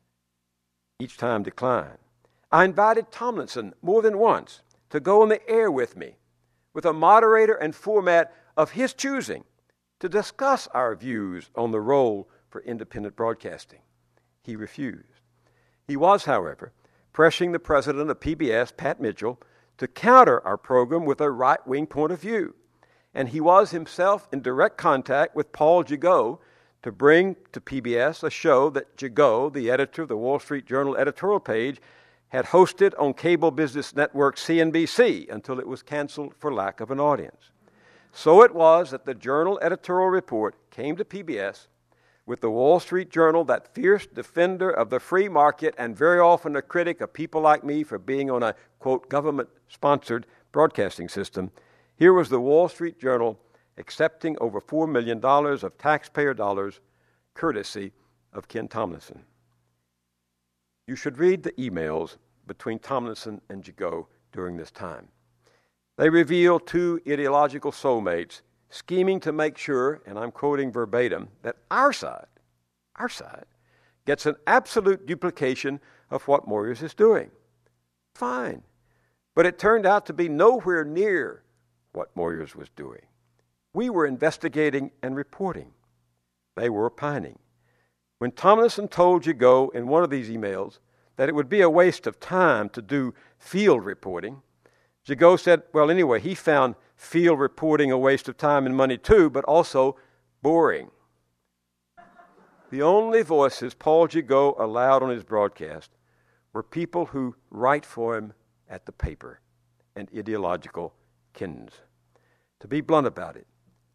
S3: Each time declined. I invited Tomlinson more than once to go on the air with me, with a moderator and format of his choosing, to discuss our views on the role for independent broadcasting. He refused. He was, however, pressuring the president of PBS, Pat Mitchell, to counter our program with a right-wing point of view. And he was himself in direct contact with Paul Gigot to bring to PBS a show that Gigot, the editor of the Wall Street Journal editorial page, had hosted on cable business network CNBC until it was canceled for lack of an audience. So it was that the Journal editorial report came to PBS with the Wall Street Journal, that fierce defender of the free market and very often a critic of people like me for being on a, quote, government-sponsored broadcasting system. Here was the Wall Street Journal accepting over $4 million of taxpayer dollars, courtesy of Ken Tomlinson. You should read the emails between Tomlinson and Jagot during this time. They reveal two ideological soulmates scheming to make sure, and I'm quoting verbatim, that our side, gets an absolute duplication of what Moyers is doing. Fine. But it turned out to be nowhere near what Moyers was doing. We were investigating and reporting. They were opining. When Tomlinson told Jagot in one of these emails that it would be a waste of time to do field reporting, Jagot said, well, anyway, he found field reporting a waste of time and money too, but also boring. The only voices Paul Jagot allowed on his broadcast were people who write for him at the paper and ideological kins. To be blunt about it,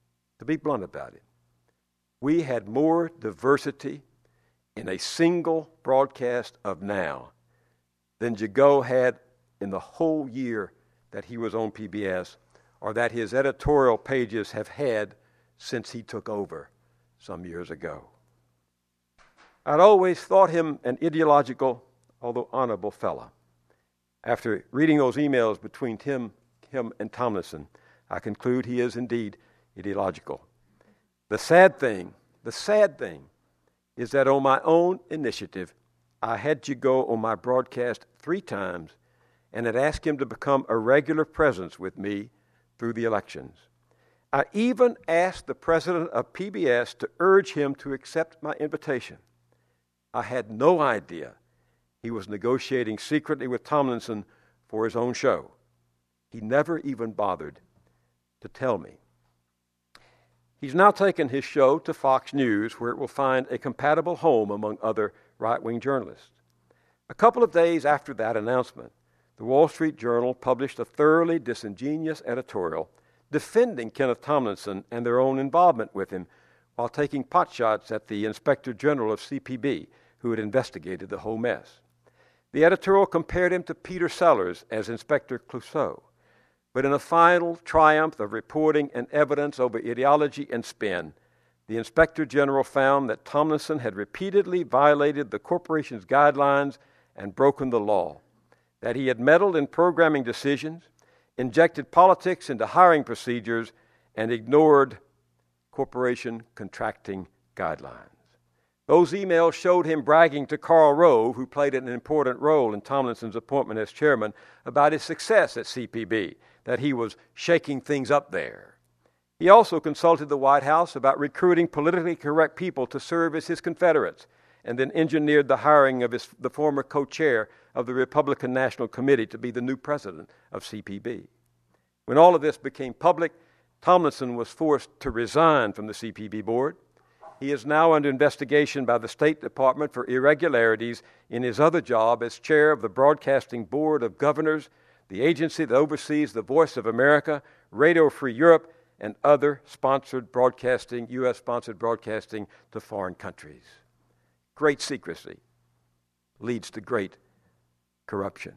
S3: we had more diversity in a single broadcast of Now than Jagot had in the whole year that he was on PBS, or that his editorial pages have had since he took over some years ago. I'd always thought him an ideological, although honorable fellow. After reading those emails between him and Tomlinson, I conclude he is indeed ideological. The sad thing is that on my own initiative, I had Jagot on my broadcast 3 times and had asked him to become a regular presence with me through the elections. I even asked the president of PBS to urge him to accept my invitation. I had no idea he was negotiating secretly with Tomlinson for his own show. He never even bothered to tell me. He's now taken his show to Fox News, where it will find a compatible home among other right-wing journalists. A couple of days after that announcement, the Wall Street Journal published a thoroughly disingenuous editorial defending Kenneth Tomlinson and their own involvement with him, while taking potshots at the Inspector General of CPB, who had investigated the whole mess. The editorial compared him to Peter Sellers as Inspector Clouseau. But in a final triumph of reporting and evidence over ideology and spin, the Inspector General found that Tomlinson had repeatedly violated the corporation's guidelines and broken the law, that he had meddled in programming decisions, injected politics into hiring procedures, and ignored corporation contracting guidelines. Those emails showed him bragging to Karl Rove, who played an important role in Tomlinson's appointment as chairman, about his success at CPB, that he was shaking things up there. He also consulted the White House about recruiting politically correct people to serve as his Confederates, and then engineered the hiring of the former co-chair of the Republican National Committee to be the new president of CPB. When all of this became public, Tomlinson was forced to resign from the CPB board. He is now under investigation by the State Department for irregularities in his other job as chair of the Broadcasting Board of Governors, the agency that oversees the Voice of America, Radio Free Europe, and other U.S.-sponsored broadcasting to foreign countries. Great secrecy leads to great corruption.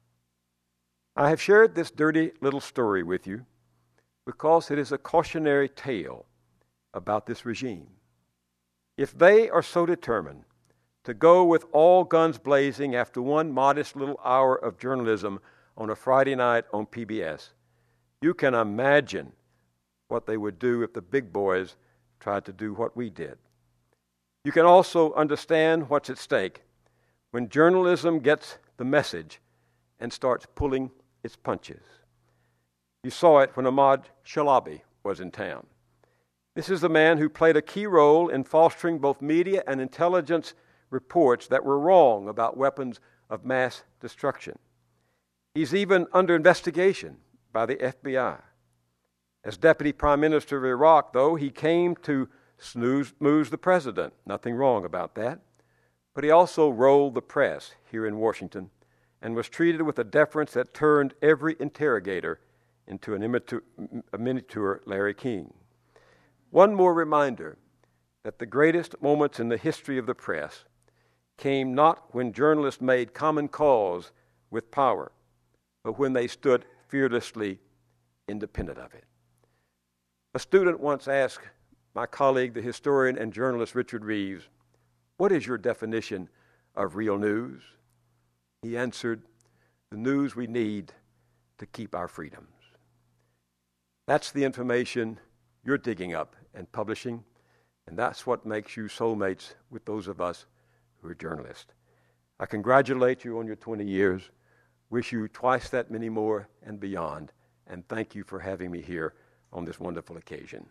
S3: I have shared this dirty little story with you because it is a cautionary tale about this regime. If they are so determined to go with all guns blazing after one modest little hour of journalism on a Friday night on PBS, you can imagine what they would do if the big boys tried to do what we did. You can also understand what's at stake when journalism gets the message and starts pulling its punches. You saw it when Ahmad Chalabi was in town. This is the man who played a key role in fostering both media and intelligence reports that were wrong about weapons of mass destruction. He's even under investigation by the FBI. As Deputy Prime Minister of Iraq, though, he came to snooze the president. Nothing wrong about that. But he also rolled the press here in Washington and was treated with a deference that turned every interrogator into a miniature Larry King. One more reminder that the greatest moments in the history of the press came not when journalists made common cause with power, but when they stood fearlessly independent of it. A student once asked my colleague, the historian and journalist Richard Reeves, "What is your definition of real news?" He answered, the news we need to keep our freedoms. That's the information you're digging up and publishing, and that's what makes you soulmates with those of us who are journalists. I congratulate you on your 20 years, wish you twice that many more and beyond, and thank you for having me here on this wonderful occasion.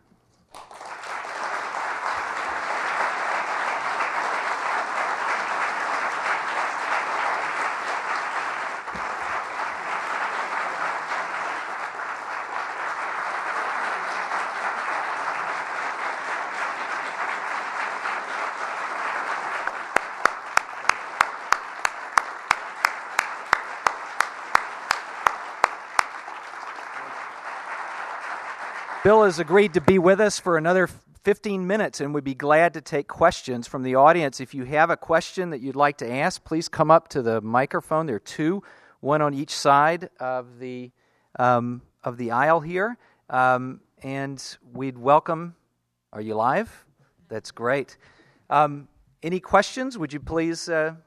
S1: Bill has agreed to be with us for another 15 minutes, and we'd be glad to take questions from the audience. If you have a question that you'd like to ask, please come up to the microphone. There are two, one on each side of the aisle here, and we'd welcome. Are you live? That's great. Any questions? Would you please?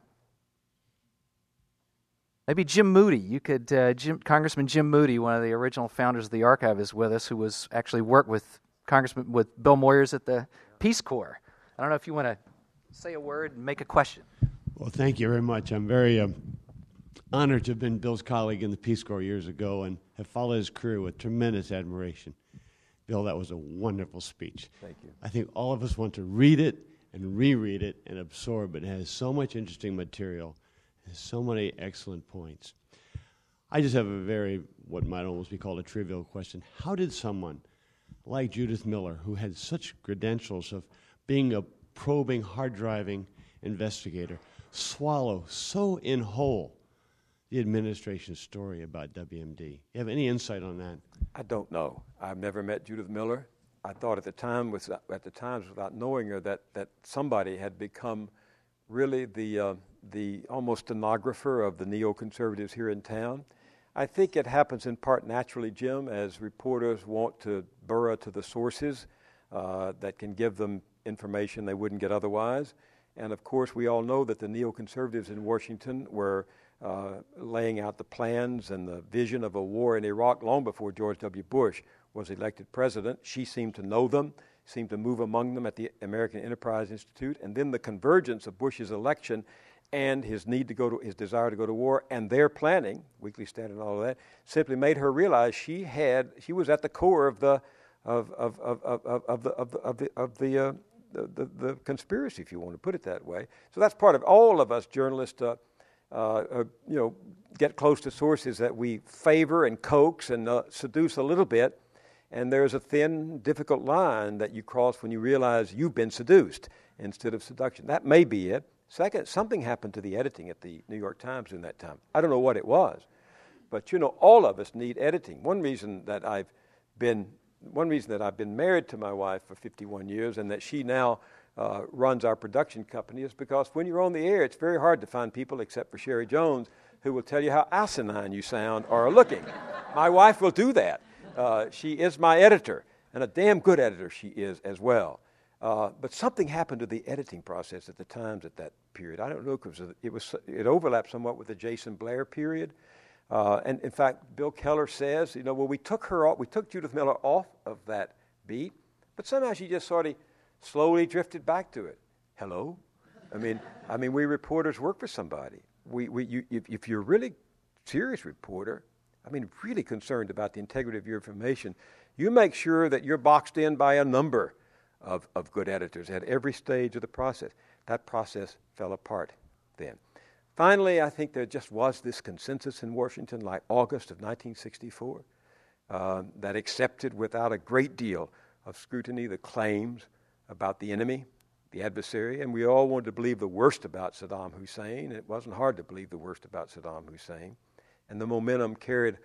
S1: Maybe Jim Moody. You could, Congressman Jim Moody, one of the original founders of the archive, is with us, who was actually worked with Bill Moyers at the Peace Corps. I don't know if you want to say a word and make a question.
S4: Well, thank you very much. I'm very honored to have been Bill's colleague in the Peace Corps years ago and have followed his career with tremendous admiration. Bill, that was a wonderful speech.
S3: Thank you.
S4: I think all of us want to read it and reread it and absorb it. It has so much interesting material. There's so many excellent points. I just have a very, what might almost be called a trivial question. How did someone like Judith Miller, who had such credentials of being a probing, hard-driving investigator, swallow so in whole the administration's story about WMD? You have any insight on that?
S3: I don't know. I've never met Judith Miller. I thought at the time, without knowing her, that somebody had become really the almost stenographer of the neoconservatives here in town. I think it happens in part naturally, Jim, as reporters want to burrow to the sources that can give them information they wouldn't get otherwise. And of course, we all know that the neoconservatives in Washington were laying out the plans and the vision of a war in Iraq long before George W. Bush was elected president. She seemed to know them, seemed to move among them at the American Enterprise Institute, and then the convergence of Bush's election and his desire to go to war, and their planning, Weekly Standard and all of that, simply made her realize she was at the core of the conspiracy, if you want to put it that way. So that's part of all of us journalists. Get close to sources that we favor and coax and seduce a little bit. And there's a thin, difficult line that you cross when you realize you've been seduced instead of seduction. That may be it. Second, something happened to the editing at the New York Times in that time. I don't know what it was, but all of us need editing. One reason that I've been married to my wife for 51 years and that she now runs our production company is because when you're on the air, it's very hard to find people, except for Sherry Jones, who will tell you how asinine you sound or are looking. My wife will do that. She is my editor, and a damn good editor she is as well. But something happened to the editing process at the Times at that period. I don't know because it overlapped somewhat with the Jason Blair period. And in fact, Bill Keller says, we took Judith Miller off of that beat, but somehow she just sort of slowly drifted back to it. Hello? I mean, we reporters work for somebody. If you're a really serious reporter, really concerned about the integrity of your information, you make sure that you're boxed in by a number of good editors at every stage of the process. That process fell apart then. Finally, I think there just was this consensus in Washington, like August of 1964, that accepted without a great deal of scrutiny the claims about the enemy, the adversary, and we all wanted to believe the worst about Saddam Hussein. It wasn't hard to believe the worst about Saddam Hussein. And the momentum carried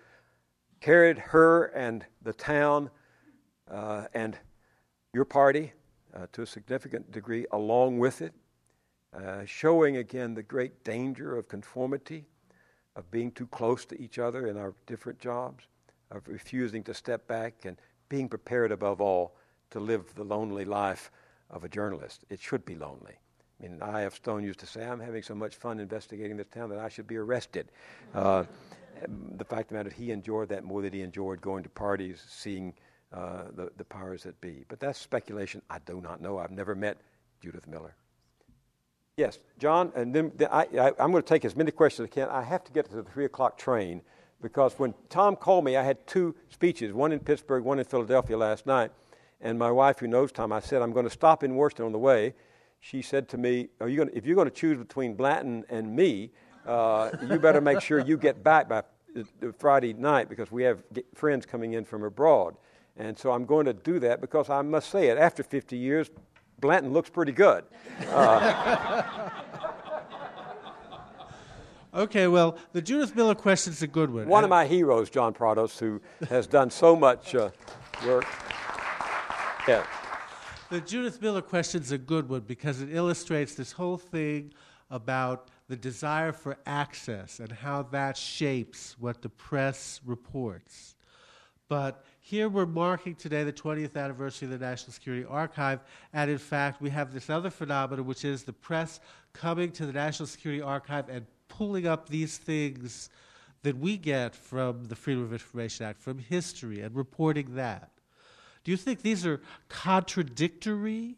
S3: her and the town and your party to a significant degree along with it, showing again the great danger of conformity, of being too close to each other in our different jobs, of refusing to step back and being prepared above all to live the lonely life of a journalist. It should be lonely. I.F. Stone used to say, I'm having so much fun investigating this town that I should be arrested. the fact of the matter is he enjoyed that more than he enjoyed going to parties, seeing the powers that be. But that's speculation. I do not know. I've never met Judith Miller. Yes, John, and then I'm going to take as many questions as I can. I have to get to the 3 o'clock train because when Tom called me, I had 2 speeches, one in Pittsburgh, one in Philadelphia last night. And my wife, who knows Tom, I said, I'm going to stop in Washington on the way. She said to me, if you're going to choose between Blanton and me, you better make sure you get back by Friday night because we have friends coming in from abroad. And so I'm going to do that because I must say it, after 50 years, Blanton looks pretty good.
S5: Okay, well, the Judith Miller question's a good one.
S3: One of my heroes, John Prados, who has done so much work. Yeah.
S5: The Judith Miller question's a good one because it illustrates this whole thing about the desire for access and how that shapes what the press reports. But here we're marking today the 20th anniversary of the National Security Archive, and in fact we have this other phenomenon, which is the press coming to the National Security Archive and pulling up these things that we get from the Freedom of Information Act, from history, and reporting that. Do you think these are contradictory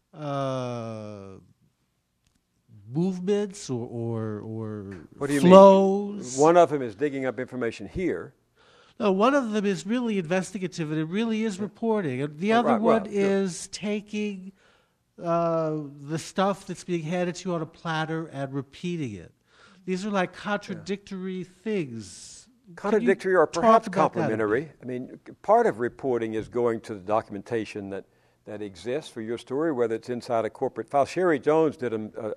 S5: movements or
S3: what do you
S5: flows?
S3: Mean? One of them is digging up information here.
S5: No, one of them is really investigative, and it really is reporting. And the other one is taking the stuff that's being handed to you on a platter and repeating it. These are like contradictory things.
S3: Contradictory or perhaps complementary. I mean, part of reporting is going to the documentation that exists for your story, whether it's inside a corporate file. Sherry Jones did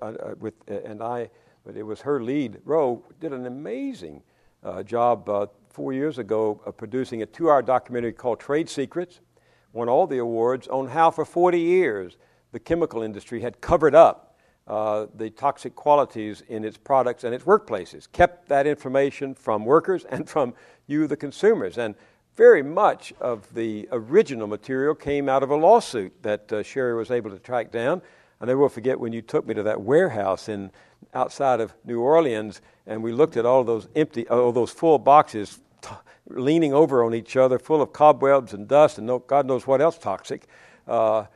S3: but it was her lead role, did an amazing job 4 years ago of producing a 2-hour documentary called Trade Secrets, won all the awards, on how for 40 years the chemical industry had covered up the toxic qualities in its products and its workplaces, kept that information from workers and from you, the consumers. And very much of the original material came out of a lawsuit that Sherry was able to track down. I never will forget when you took me to that warehouse outside of New Orleans, and we looked at all those full boxes leaning over on each other, full of cobwebs and dust and God knows what else toxic. I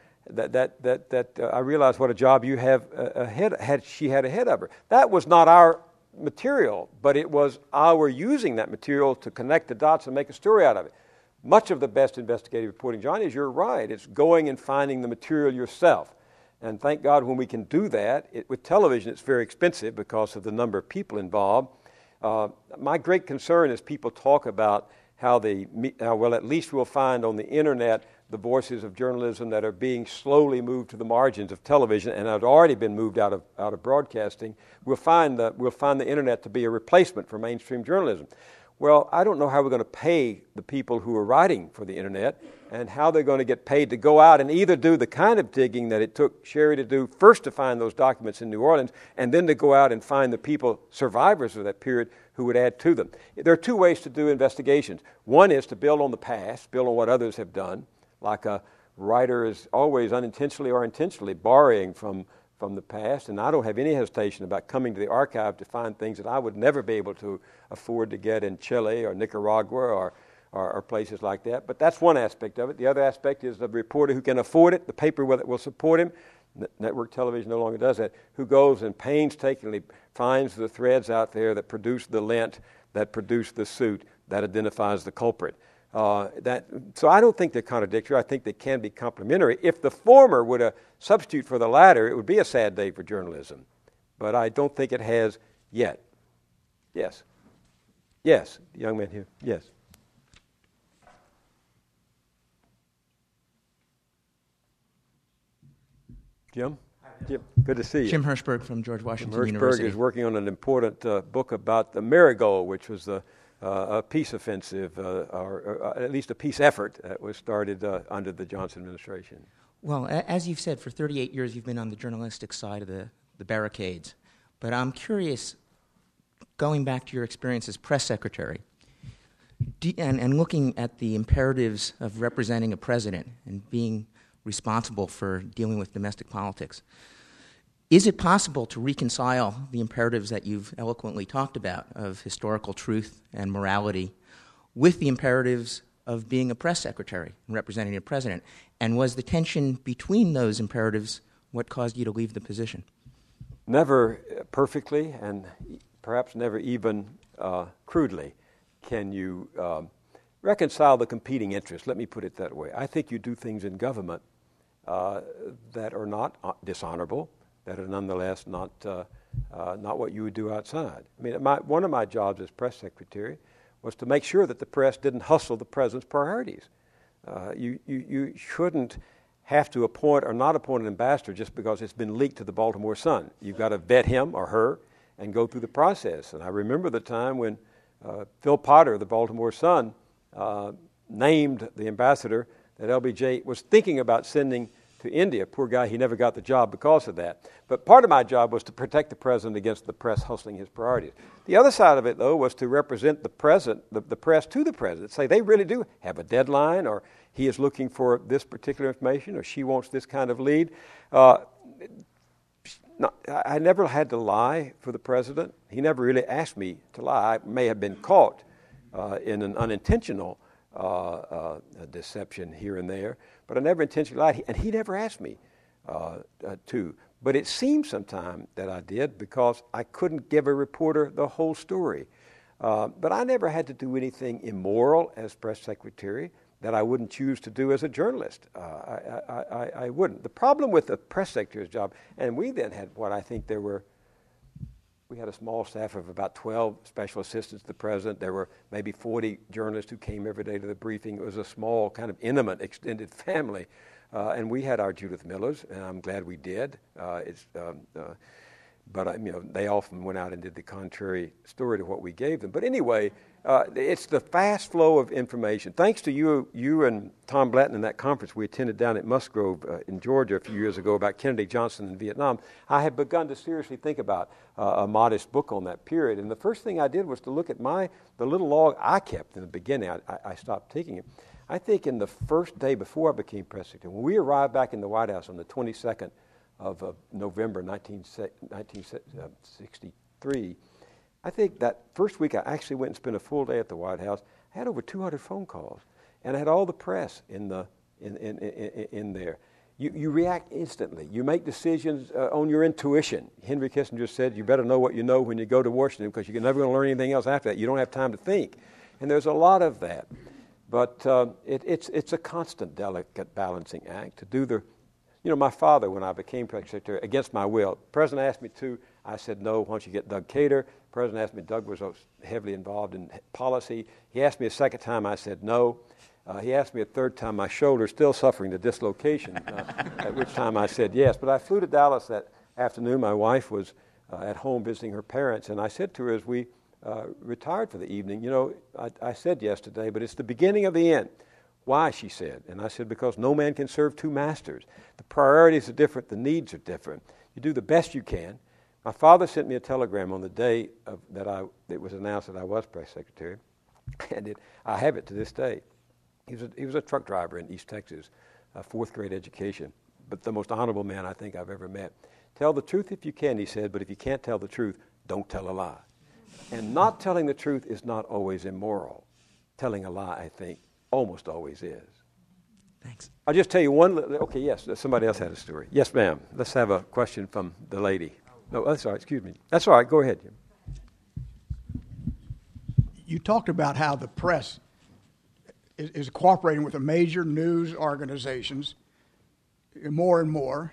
S3: realized what a job you have she had ahead of her. That was not our material, but it was our using that material to connect the dots and make a story out of it. Much of the best investigative reporting, John, is you're right. It's going and finding the material yourself. And thank God when we can do that. With television, it's very expensive because of the number of people involved. My great concern is people talk about how at least we'll find on the internet the voices of journalism that are being slowly moved to the margins of television and have already been moved out of broadcasting. We'll find the internet to be a replacement for mainstream journalism. Well, I don't know how we're going to pay the people who are writing for the internet and how they're going to get paid to go out and either do the kind of digging that it took Sherry to do, first to find those documents in New Orleans, and then to go out and find the people, survivors of that period, who would add to them. There are 2 ways to do investigations. One is to build on the past, build on what others have done, like a writer is always unintentionally or intentionally borrowing from the past, and I don't have any hesitation about coming to the archive to find things that I would never be able to afford to get in Chile or Nicaragua or places like that. But that's one aspect of it. The other aspect is the reporter who can afford it, the paper that will support him. Network television no longer does that, who goes and painstakingly finds the threads out there that produce the lint, that produce the suit, that identifies the culprit. So I don't think they're contradictory. I think they can be complementary. If the former were to substitute for the latter, it would be a sad day for journalism. But I don't think it has yet. Yes. Yes, the young man here. Yes. Jim? Jim, good to see you.
S6: Jim Hirschberg from George Washington
S3: Hirschberg
S6: University.
S3: Is working on an important book about the Marigold, which was a peace offensive, or at least a peace effort that was started under the Johnson administration.
S6: Well, as you've said, for 38 years you've been on the journalistic side of the barricades. But I'm curious, going back to your experience as press secretary, and looking at the imperatives of representing a president and being responsible for dealing with domestic politics, Is it possible to reconcile the imperatives that you've eloquently talked about of historical truth and morality with the imperatives of being a press secretary and representing a president? And was the tension between those imperatives what caused you to leave the position?
S3: Never perfectly, and perhaps never even crudely, can you reconcile the competing interests. Let me put it that way. I think you do things in government that are not dishonorable, that are nonetheless not what you would do outside. I mean, one of my jobs as press secretary was to make sure that the press didn't hustle the president's priorities. You shouldn't have to appoint or not appoint an ambassador just because it's been leaked to the Baltimore Sun. You've got to vet him or her and go through the process. And I remember the time when Phil Potter of the Baltimore Sun named the ambassador that LBJ was thinking about sending to India. Poor guy, he never got the job because of that. But part of my job was to protect the president against the press hustling his priorities. The other side of it, though, was to represent the press to the president, say they really do have a deadline, or he is looking for this particular information, or she wants this kind of lead. I never had to lie for the president. He never really asked me to lie. I may have been caught in an unintentional deception here and there, but I never intentionally lied, and he never asked me to. But it seemed sometime that I did because I couldn't give a reporter the whole story. But I never had to do anything immoral as press secretary that I wouldn't choose to do as a journalist. I wouldn't. The problem with the press secretary's job, and we then had what I think we had a small staff of about 12 special assistants to the president. There were maybe 40 journalists who came every day to the briefing. It was a small, kind of intimate, extended family. And we had our Judith Millers, and I'm glad we did. But they often went out and did the contrary story to what we gave them. But anyway, it's the fast flow of information. Thanks to you and Tom Blatton in that conference we attended down at Musgrove in Georgia a few years ago about Kennedy, Johnson, and Vietnam, I had begun to seriously think about a modest book on that period. And the first thing I did was to look at the little log I kept in the beginning. I stopped taking it. I think in the first day before I became press secretary, when we arrived back in the White House on the 22nd of November 1963, I think that first week I actually went and spent a full day at the White House. I had over 200 phone calls, and I had all the press in there. You react instantly. You make decisions on your intuition. Henry Kissinger said, you better know what you know when you go to Washington because you're never going to learn anything else after that. You don't have time to think. And there's a lot of that. But it's a constant, delicate balancing act to do the... my father, when I became press secretary, against my will, the president asked me to. I said, no, why don't you get Doug Cater? The president asked me. Doug was heavily involved in policy. He asked me a second time. I said no. He asked me a third time. My shoulder still suffering the dislocation, at which time I said yes. But I flew to Dallas that afternoon. My wife was at home visiting her parents, and I said to her as we retired for the evening, I said yes today, but it's the beginning of the end. Why, she said. And I said, because no man can serve two masters. The priorities are different. The needs are different. You do the best you can. My father sent me a telegram on the day it was announced that I was press secretary, and I have it to this day. He was a truck driver in East Texas, fourth grade education, but the most honorable man I think I've ever met. Tell the truth if you can, he said, but if you can't tell the truth, don't tell a lie. And not telling the truth is not always immoral. Telling a lie, I think, almost always is.
S6: Thanks.
S3: I'll just tell you one. Okay, yes, somebody else had a story. Yes, ma'am. Let's have a question from the lady. No, that's all right. Excuse me. That's all right. Go ahead, Jim.
S7: You talked about how the press is cooperating with the major news organizations more and more.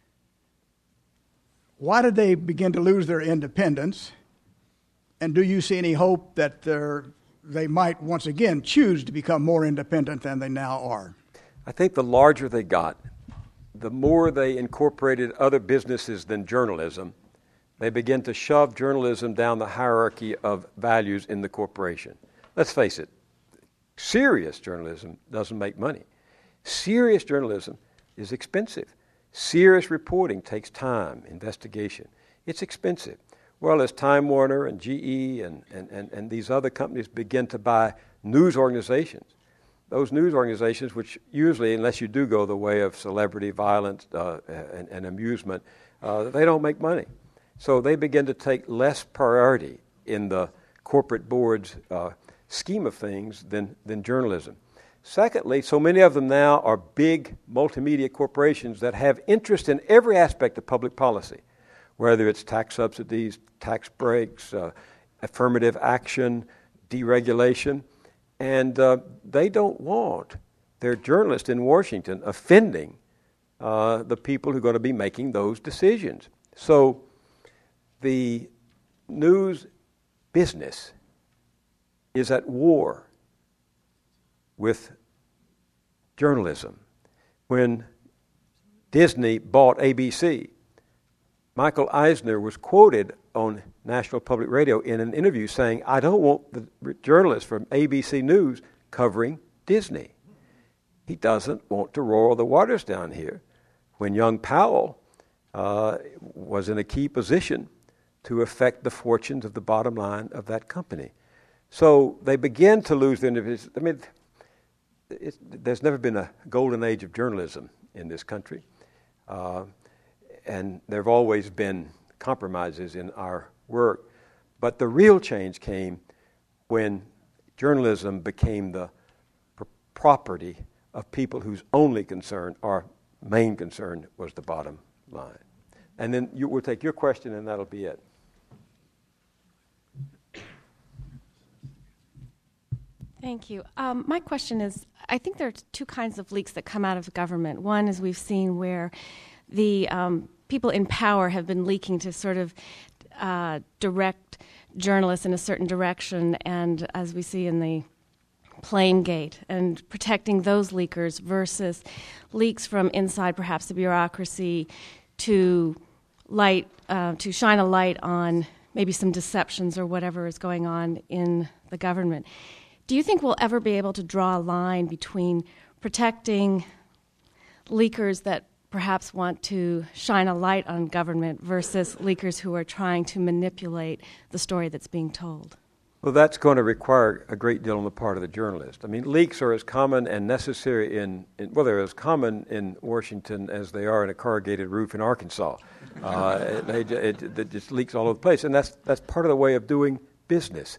S7: Why did they begin to lose their independence? And do you see any hope that they might once again choose to become more independent than they now are?
S3: I think the larger they got, the more they incorporated other businesses than journalism, they begin to shove journalism down the hierarchy of values in the corporation. Let's face it, serious journalism doesn't make money. Serious journalism is expensive. Serious reporting takes time, investigation. It's expensive. Well, as Time Warner and GE and these other companies begin to buy news organizations, those news organizations, which usually, unless you do go the way of celebrity violence and amusement, they don't make money. So they begin to take less priority in the corporate board's scheme of things than journalism. Secondly, so many of them now are big multimedia corporations that have interest in every aspect of public policy, whether it's tax subsidies, tax breaks, affirmative action, deregulation, and they don't want their journalists in Washington offending the people who are going to be making those decisions. So the news business is at war with journalism. When Disney bought ABC, Michael Eisner was quoted on National Public Radio in an interview saying, "I don't want the journalists from ABC News covering Disney." He doesn't want to roil the waters down here. When young Powell was in a key position to affect the fortunes of the bottom line of that company. So they begin to lose their individuals. I mean, there's never been a golden age of journalism in this country. And there have always been compromises in our work. But the real change came when journalism became the property of people whose only concern, or main concern, was the bottom line. And then we'll take your question, and that'll be it.
S8: Thank you. My question is, I think there are two kinds of leaks that come out of government. One is we've seen where the people in power have been leaking to sort of direct journalists in a certain direction, and as we see in the Planegate, and protecting those leakers versus leaks from inside perhaps the bureaucracy to shine a light on maybe some deceptions or whatever is going on in the government. Do you think we'll ever be able to draw a line between protecting leakers that perhaps want to shine a light on government versus leakers who are trying to manipulate the story that's being told?
S3: Well, that's going to require a great deal on the part of the journalist. I mean, leaks are as common and necessary they're as common in Washington as they are in a corrugated roof in Arkansas. It just leaks all over the place, and that's part of the way of doing business.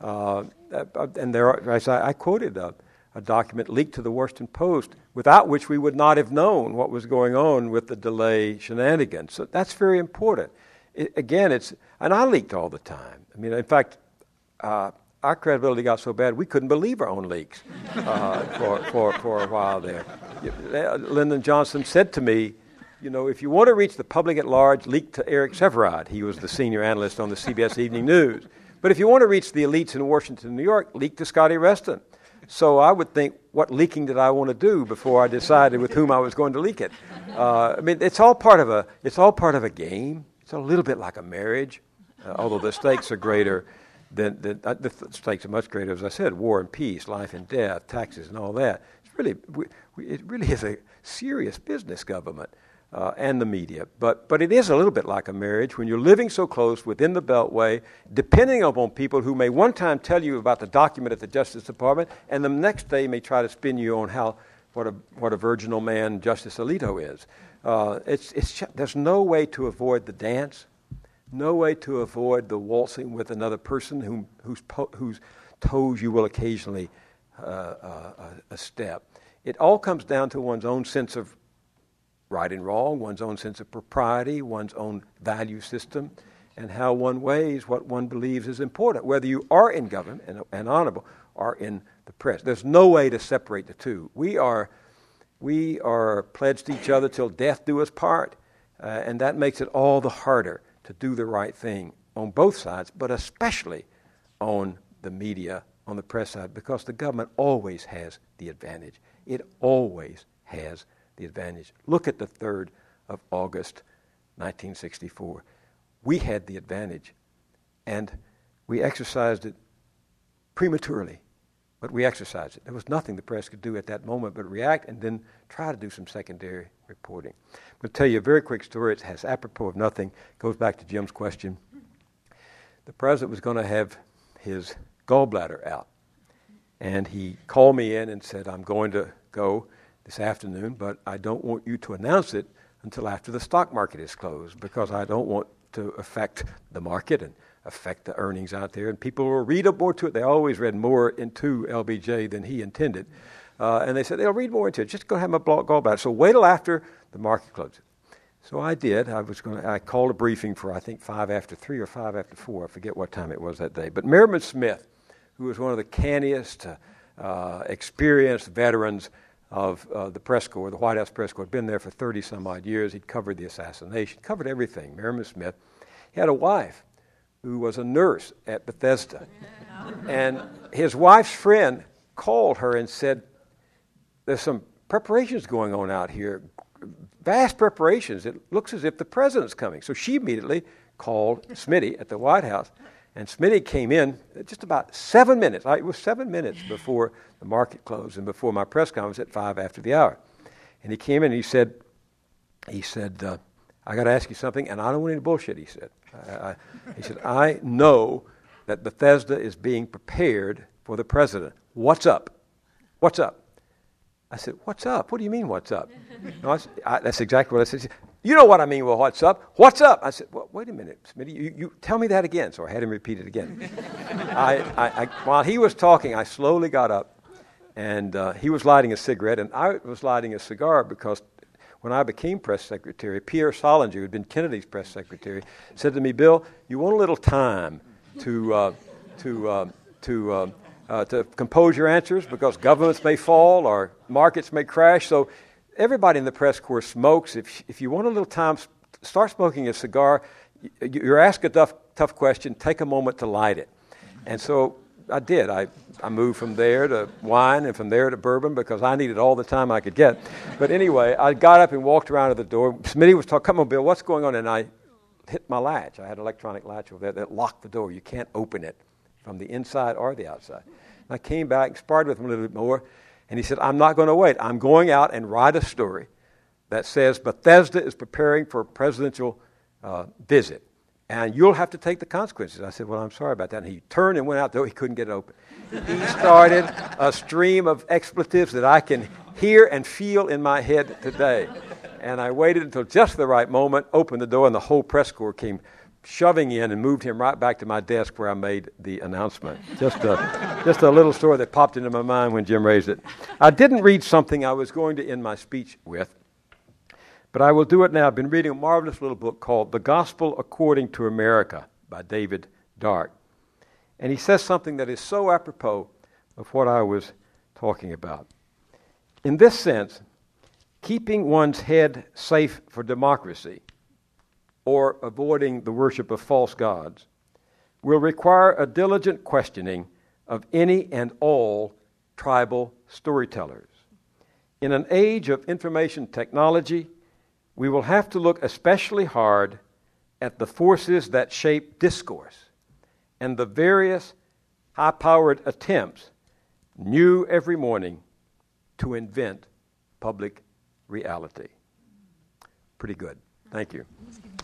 S3: And I quoted a document leaked to the Washington Post, without which we would not have known what was going on with the delay shenanigans. So that's very important. And I leaked all the time. I mean, in fact, our credibility got so bad we couldn't believe our own leaks for a while there. Lyndon Johnson said to me, if you want to reach the public at large, leak to Eric Severide. He was the senior analyst on the CBS Evening News. But if you want to reach the elites in Washington and New York, leak to Scotty Reston. So I would think, what leaking did I want to do before I decided with whom I was going to leak it? I mean, it's all part of a game. It's a little bit like a marriage, although the stakes are greater. The stakes are much greater, as I said, war and peace, life and death, taxes, and all that. It really is a serious business, government and the media. But it is a little bit like a marriage when you're living so close within the Beltway, depending upon people who may one time tell you about the document at the Justice Department, and the next day may try to spin you on what a virginal man Justice Alito is. There's no way to avoid the dance. No way to avoid the waltzing with another person whose toes you will occasionally step. It all comes down to one's own sense of right and wrong, one's own sense of propriety, one's own value system, and how one weighs what one believes is important, whether you are in government and honorable or in the press. There's no way to separate the two. We are pledged to each other till death do us part, and that makes it all the harder to do the right thing on both sides, but especially on the media, on the press side, because the government always has the advantage. It always has the advantage. Look at the 3rd of August, 1964. We had the advantage, and we exercised it prematurely, but we exercised it. There was nothing the press could do at that moment but react and then try to do some secondary reporting. I'm going to tell you a very quick story. It has apropos of nothing. It goes back to Jim's question. The president was going to have his gallbladder out, And he called me in and said, I'm going to go this afternoon, but I don't want you to announce it until after the stock market is closed, because I don't want to affect the market and affect the earnings out there. And people will read up more to it. They always read more into LBJ than he intended. And they said, they'll read more into it. Just go have a blog about it. So wait till after the market closes. So I did. I called a briefing for, I think, 5 after 3 or 5 after 4. I forget what time it was that day. But Merriman Smith, who was one of the canniest, experienced veterans of the press corps, the White House press corps, had been there for 30-some-odd years. He'd covered the assassination, covered everything. Merriman Smith. He had a wife who was a nurse at Bethesda. And his wife's friend called her and said, there's some preparations going on out here, vast preparations. It looks as if the president's coming. So she immediately called Smitty at the White House, and Smitty came in just about 7 minutes. It was 7 minutes before the market closed and before my press conference at 5 after the hour. And he came in and he said, I got to ask you something, and I don't want any bullshit, he said. He said, I know that Bethesda is being prepared for the president. What's up? What's up? I said, what's up? What do you mean, what's up? No, that's exactly what I said. He said, you know what I mean, well, what's up? What's up? I said, well, wait a minute, Smitty, you tell me that again. So I had him repeat it again. While he was talking, I slowly got up, and he was lighting a cigarette, and I was lighting a cigar, because when I became press secretary, Pierre Solinger, who had been Kennedy's press secretary, said to me, Bill, you want a little time to compose your answers, because governments may fall or markets may crash. So everybody in the press corps smokes. If you want a little time, start smoking a cigar. You're asked a tough question. Take a moment to light it. And so I did. I moved from there to wine and from there to bourbon, because I needed all the time I could get. But anyway, I got up and walked around to the door. Smitty was talking, come on, Bill, what's going on? And I hit my latch. I had an electronic latch over there that locked the door. You can't open it from the inside or the outside. And I came back and sparred with him a little bit more, and he said, I'm not going to wait. I'm going out and write a story that says Bethesda is preparing for a presidential visit, and you'll have to take the consequences. I said, well, I'm sorry about that. And he turned and went out the door. He couldn't get it open. He started a stream of expletives that I can hear and feel in my head today. And I waited until just the right moment, opened the door, and the whole press corps came shoving in and moved him right back to my desk where I made the announcement. Just a little story that popped into my mind when Jim raised it. I didn't read something I was going to end my speech with, but I will do it now. I've been reading a marvelous little book called The Gospel According to America by David Dark. And he says something that is so apropos of what I was talking about. In this sense, keeping one's head safe for democracy, or avoiding the worship of false gods, will require a diligent questioning of any and all tribal storytellers. In an age of information technology, we will have to look especially hard at the forces that shape discourse and the various high-powered attempts, new every morning, to invent public reality. Pretty good. Thank you.